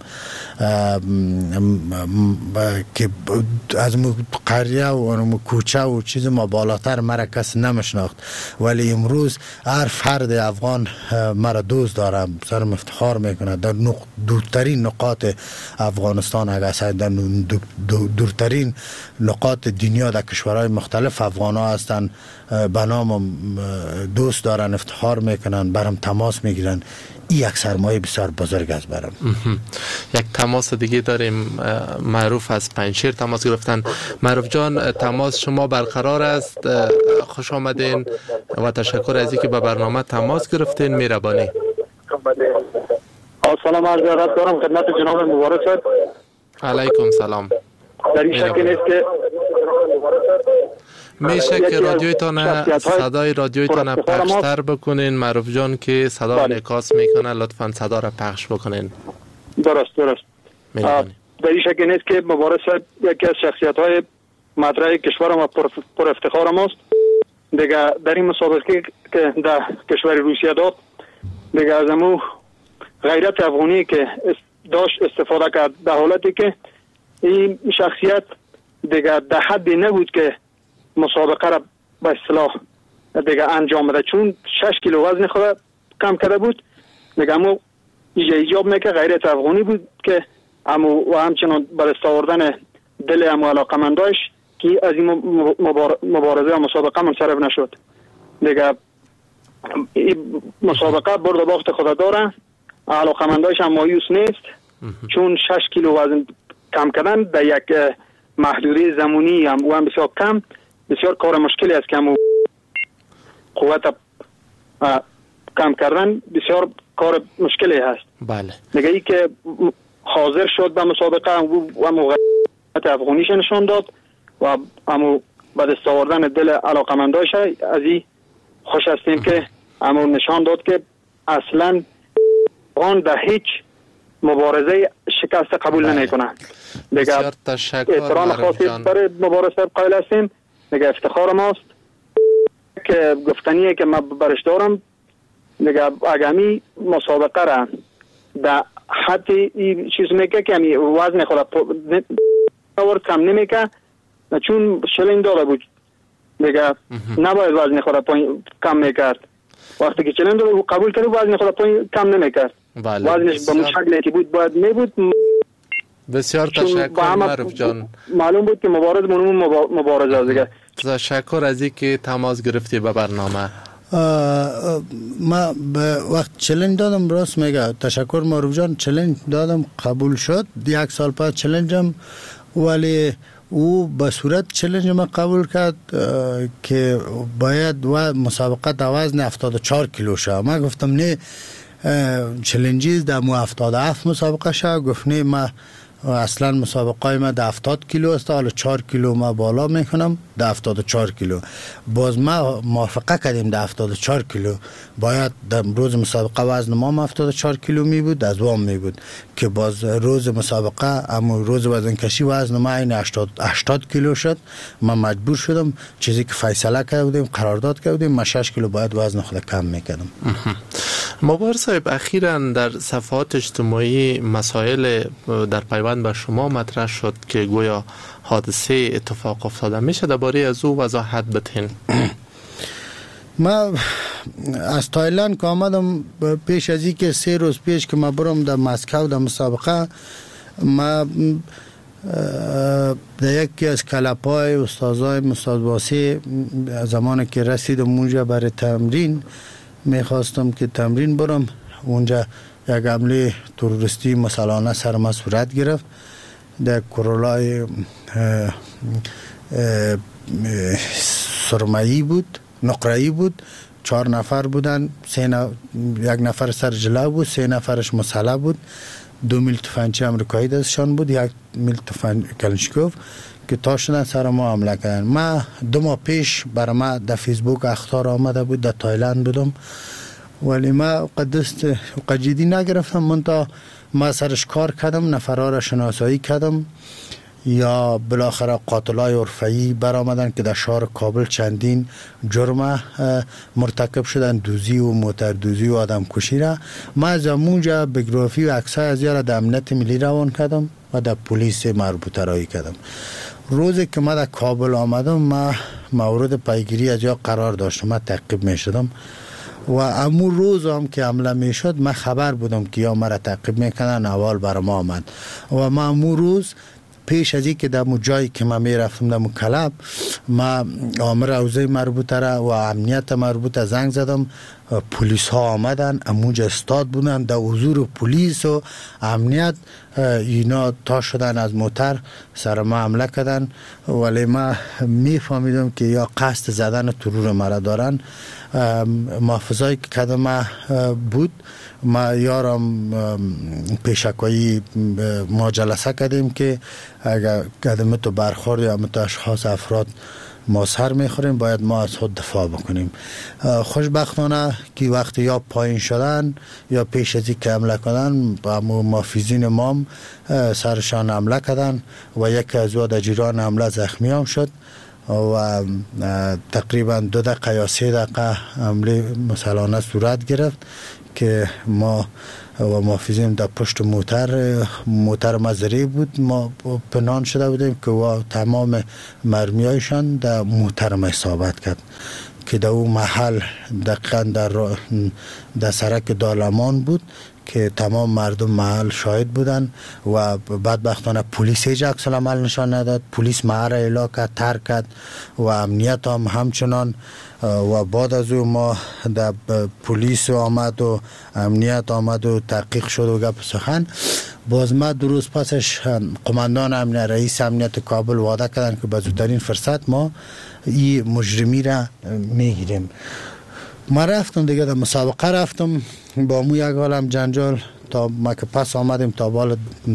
که از قریه و کوچه و چیز ما بالاتر مرا کس نمیشناخت، ولی امروز هر فرد افغان مرا دوست دارم، سرم افتخار میکنه. در دورترین نقاط افغانستان، اگر در دورترین نقاط دنیا در کشورهای مختلف افغان ها هستن، به نامم دوست دارن، افتخار میکنن، برام تماس میگیرن. این یک سرمایه بسیار بزرگ است برام. یک تماس دیگه داریم، معروف از پنجشیر تماس گرفتن. معروف جان، تماس شما برقرار است، خوش آمدین و تشکر از اینکه به برنامه تماس گرفتین. مهربانی. سلام عرض ادب دارم خدمت جناب مبارک صاحب. علیکم سلام. در این شکل نیست که میشه که رادیویتان صدای رادیویتان پخشتر بکنین معروف جان، که صدا انعکاس میکنه، لطفا صدا را پخش بکنین. درست درست. در این شکل نیست که مبارک صاحب یکی از شخصیت های مطرح کشور ما پر, پر افتخار ماست دیگه. در این مسابقه که در کشور روسیه داد دیگه، از امو غیرت افغانی که داشت استفاده کرد، در حالتی که این شخصیت دیگه در حدی نبود که مسابقه را به اصطلاح دیگه انجام بده، چون شش کیلو وزن خود کم کرده بود دیگه. امو ایجاب میکرد غیرت افغانی بود که امو و همچنان برست آوردن دل امو علاقمندایش که از این مبارزه و مسابقه منصرف نشد دیگه. این مسابقه برد و باخت خود داره، علاقمندایش هم مایوس نیست، چون شش کیلو وزن کم کردن در یک محدوده زمانی هم و هم بسیار کم، بسیار کار مشکلی است که همون قوت کم کردن بسیار کار مشکلی هست. بله. دیگه ای که حاضر شد به مسابقه و همون غیرت افغانیش نشان داد و همون به دست آوردن دل علاقمندایش از این خوش هستیم که همون نشان داد که اصلا آن در هیچ مبارزه شکست قبول نمی کنند. دیگه احترام خاصی برای مبارزه قائل هستیم دیگه. افتخار ماست که گفتنیه که من برش دارم دیگه. اگمی مسابقه را در حد چیز میگه که همی وزن خود نورد کم نمیگه، چون چلنج داره بود دیگه. نباید وزن خود کم میکرد. وقتی که چلنج داره قبول کرد وزن خود کم نمیکرد. بله. وزنش به مشکلی که بود باید میبود. بسیار تشکر معروف جان. معلوم بود که مبارز منون مبارزه دیگه. تشکر از اینکه تماس گرفتی به برنامه. ما به وقت چلنج دادم، راست میگه، تشکر معروف جان. چلنج دادم قبول شد، یک سال بعد چلنجم، ولی او به صورت چلنج ما قبول کرد که باید و مسابقه در وزن هفتاد و چهار کیلو شد. ما گفتم نه، چلنجیز در مو هفتاد و هفت مسابقه شد. گفت نه، ما اصلا مسابقه ما در هفتاد کیلو است، حالا چهار کیلو ما بالا میکنم در هفتاد و چهار کیلو. باز ما موافقه کردیم در هفتاد و چهار کیلو. باید در روز مسابقه وزن ما هفتاد و چهار کیلو می بود، از وام می بود که باز روز مسابقه اما روز وزن کشی وزن ما این هشتاد کیلو شد. ما مجبور شدم، چیزی که فیصله کردیم، قرارداد کردیم، ما شش کیلو باید وزن خود کم میکردم. مبارک صاحب، اخیراً در صفحات اجتماعی مسائل در پیوند به شما مطرح شد که گویا حادثه اتفاق افتاده. میشه درباره از او وضاحت بدین؟ ما از تایلند که آمدم، پیش از این که سه روز پیش که ما برم در مسکو در مسابقه، ما در یکی از کلپای استادای مستادباسی زمانی که رسیدم اونجا برای تمرین، میخواستم که تمرین برم اونجا، یک حمله تروریستی مسلحانه سر ما صورت گرفت در کرولای سرمایی بود، نقره‌ای بود. چهار نفر بودن، سه نفر، یک نفر سر جلو بود، سه نفرش مسلح بود. دو میل تفنگچی امریکایی دستشان بود، یک میل تفنگ کلنشکوف که تا شدن سر ما حمله کردن. ما دو ماه پیش برای ما در فیسبوک اخطار آمده بود، در تایلند بودم ولی ما قدست قجیدی نگرفتم. من تا ما سرش کار کردم، نفرها را شناسایی کردم یا بالاخره قاتلای عرفی برآمدن که در شهر کابل چندین جرم مرتکب شدن، دوزی و موتر دوزی و آدم کشی را. ما از اونجا بیوگرافی و عکسای از یارا در امنیت ملی روان کردم و در پلیس مربوطه رایی کردم. روزی که ما در کابل آمدم ما مورد پیگیری از یا قرار داشتم، ما تعقیب می شدم و امون روز هم که حمله می شد من خبر بودم که یا مرا تعقیب میکنن، اول بر ما آمد و ما امون روز پیش از این که در جایی که ما می رفتم در کلب، ما آمر حوزه مربوطه را و امنیت مربوطه زنگ زدم، پلیس ها آمدن امونجا استاد بودن، در حضور پلیس و امنیت اینا تا شدن از موتر سر ما حمله کردن. ولی ما می فهمیدم که یا قصد زدن ترور مرا دارن. محافظایی که کدم بود ما یارم پیشکویی ما جلسه کردیم که اگر قدم تو برخورد یا تو اشخاص افراد ما سر میخوریم باید ما از خود دفاع بکنیم. خوشبختانه که وقتی یا پایین شدن یا پیش از که حمله کردن محافظین ما سرشان حمله کردن و یکی از او در جیران حمله زخمی هم شد و تقریبا دو دقیقه یا سه دقیقه حمله مسلحانه صورت گرفت که ما و محافظین در پشت موتر موتر مزری بود، ما پنهان شده بودیم که و تمام مرمیایشان در موتر ما اصابت کرد که در اون محل دقیقا در, در سرک دالامان بود که تمام مردم محل شاهد بودن و بدبختانه پلیس هیچ عکس العمل نشان نداد. پلیس محل اعلام کرد، ترک کرد و امنیت هم همچنان و بعد از او ما در پلیس آمد و امنیت آمد و تحقیق شد و گپ سخن. باز ما دو روز پسش قماندان امنیت رئیس امنیت کابل وعده کردن که به زودترین فرصت ما این مجرمی را میگیریم. ما رفتم دیگه در مسابقه رفتم با مو یک عالم جنجال تا ما که پس آمدیم تا بال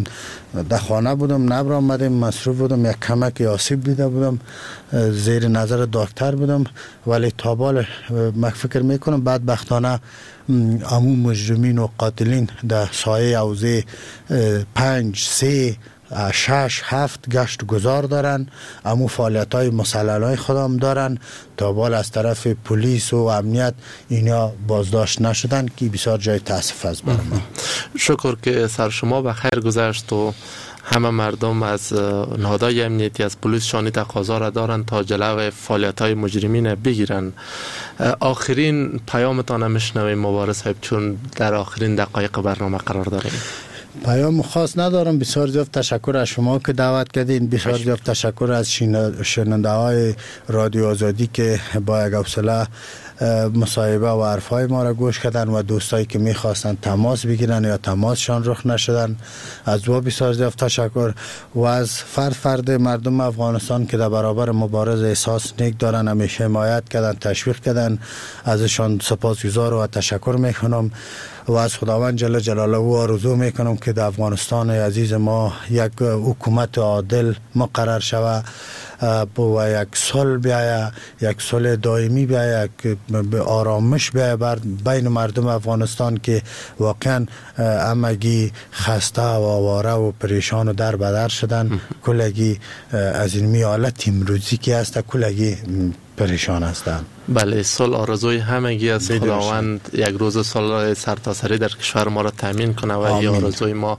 در خانه بودم نبر آمدیم مصروف بودم، یک کمک آسیب دیده بودم، زیر نظر دکتر بودم ولی تا بال ما فکر میکنم بدبختانه امون مجرمین و قاتلین در سایه حوزه پنج سه شش هفت گشت گذار دارن، امو فعالیت های مسلل های خودم دارن تا بال از طرف پلیس و امنیت اینا بازداشت نشدن که بسیار جای تاسف است برای ما. شکر که سر شما به خیر گذشت و همه مردم از نهادهای امنیتی از پلیس شانی تقاضا را دارن تا جلو فعالیت های مجرمین بگیرن. آخرین پیامتان میشنویم مبارز صاحب چون در آخرین دقایق برنامه قرار داریم. پیام خاص ندارم. بسیار زیاد تشکر از شما که دعوت کردین، بسیار زیاد تشکر از شنونده های رادیو آزادی که با یک حوصله مصاحبه و حرفای ما را گوش کردن و دوستایی که میخواستن تماس بگیرن یا تماسشان رخ نشدن از او بسیار زیاد تشکر و از فرد فرد مردم افغانستان که در برابر مبارز احساس نیک دارن همیشه حمایت کردن، تشویق کردن، ازشان سپاسگزار و تشکر میکنم و از خداوند جل جلاله او آرزو میکنم که در افغانستان عزیز ما یک حکومت عادل مقرر شود و یک صلح بیاید، یک صلح دائمی بیاید، یک آرامش بیاید بین مردم افغانستان که واقعا همگی خسته و آواره و پریشان و در بدر شدن. کلگی از این می حالت امروزی که هست کلگی پریشان هستند. بله، صلح آرزوی همگی از خداوند یک روز صلح سرتاسری در کشور ما را تامین کنه و این آرزوی ما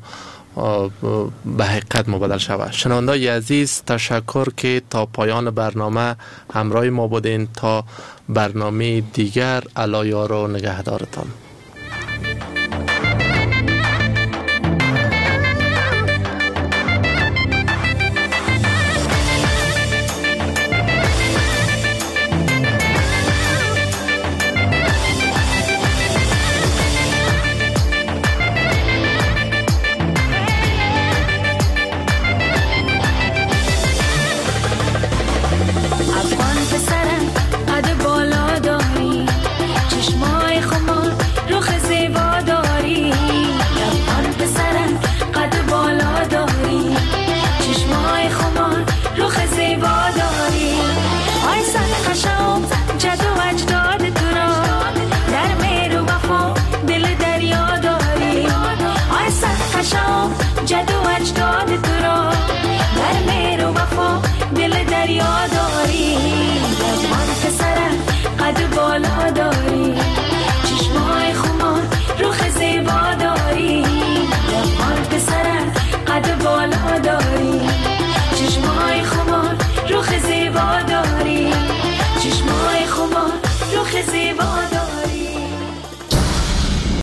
به حقیقت مبدل شود. شنوندگان عزیز تشکر که تا پایان برنامه همراه ما بودین. تا برنامه دیگر الله یار و نگهدارتان.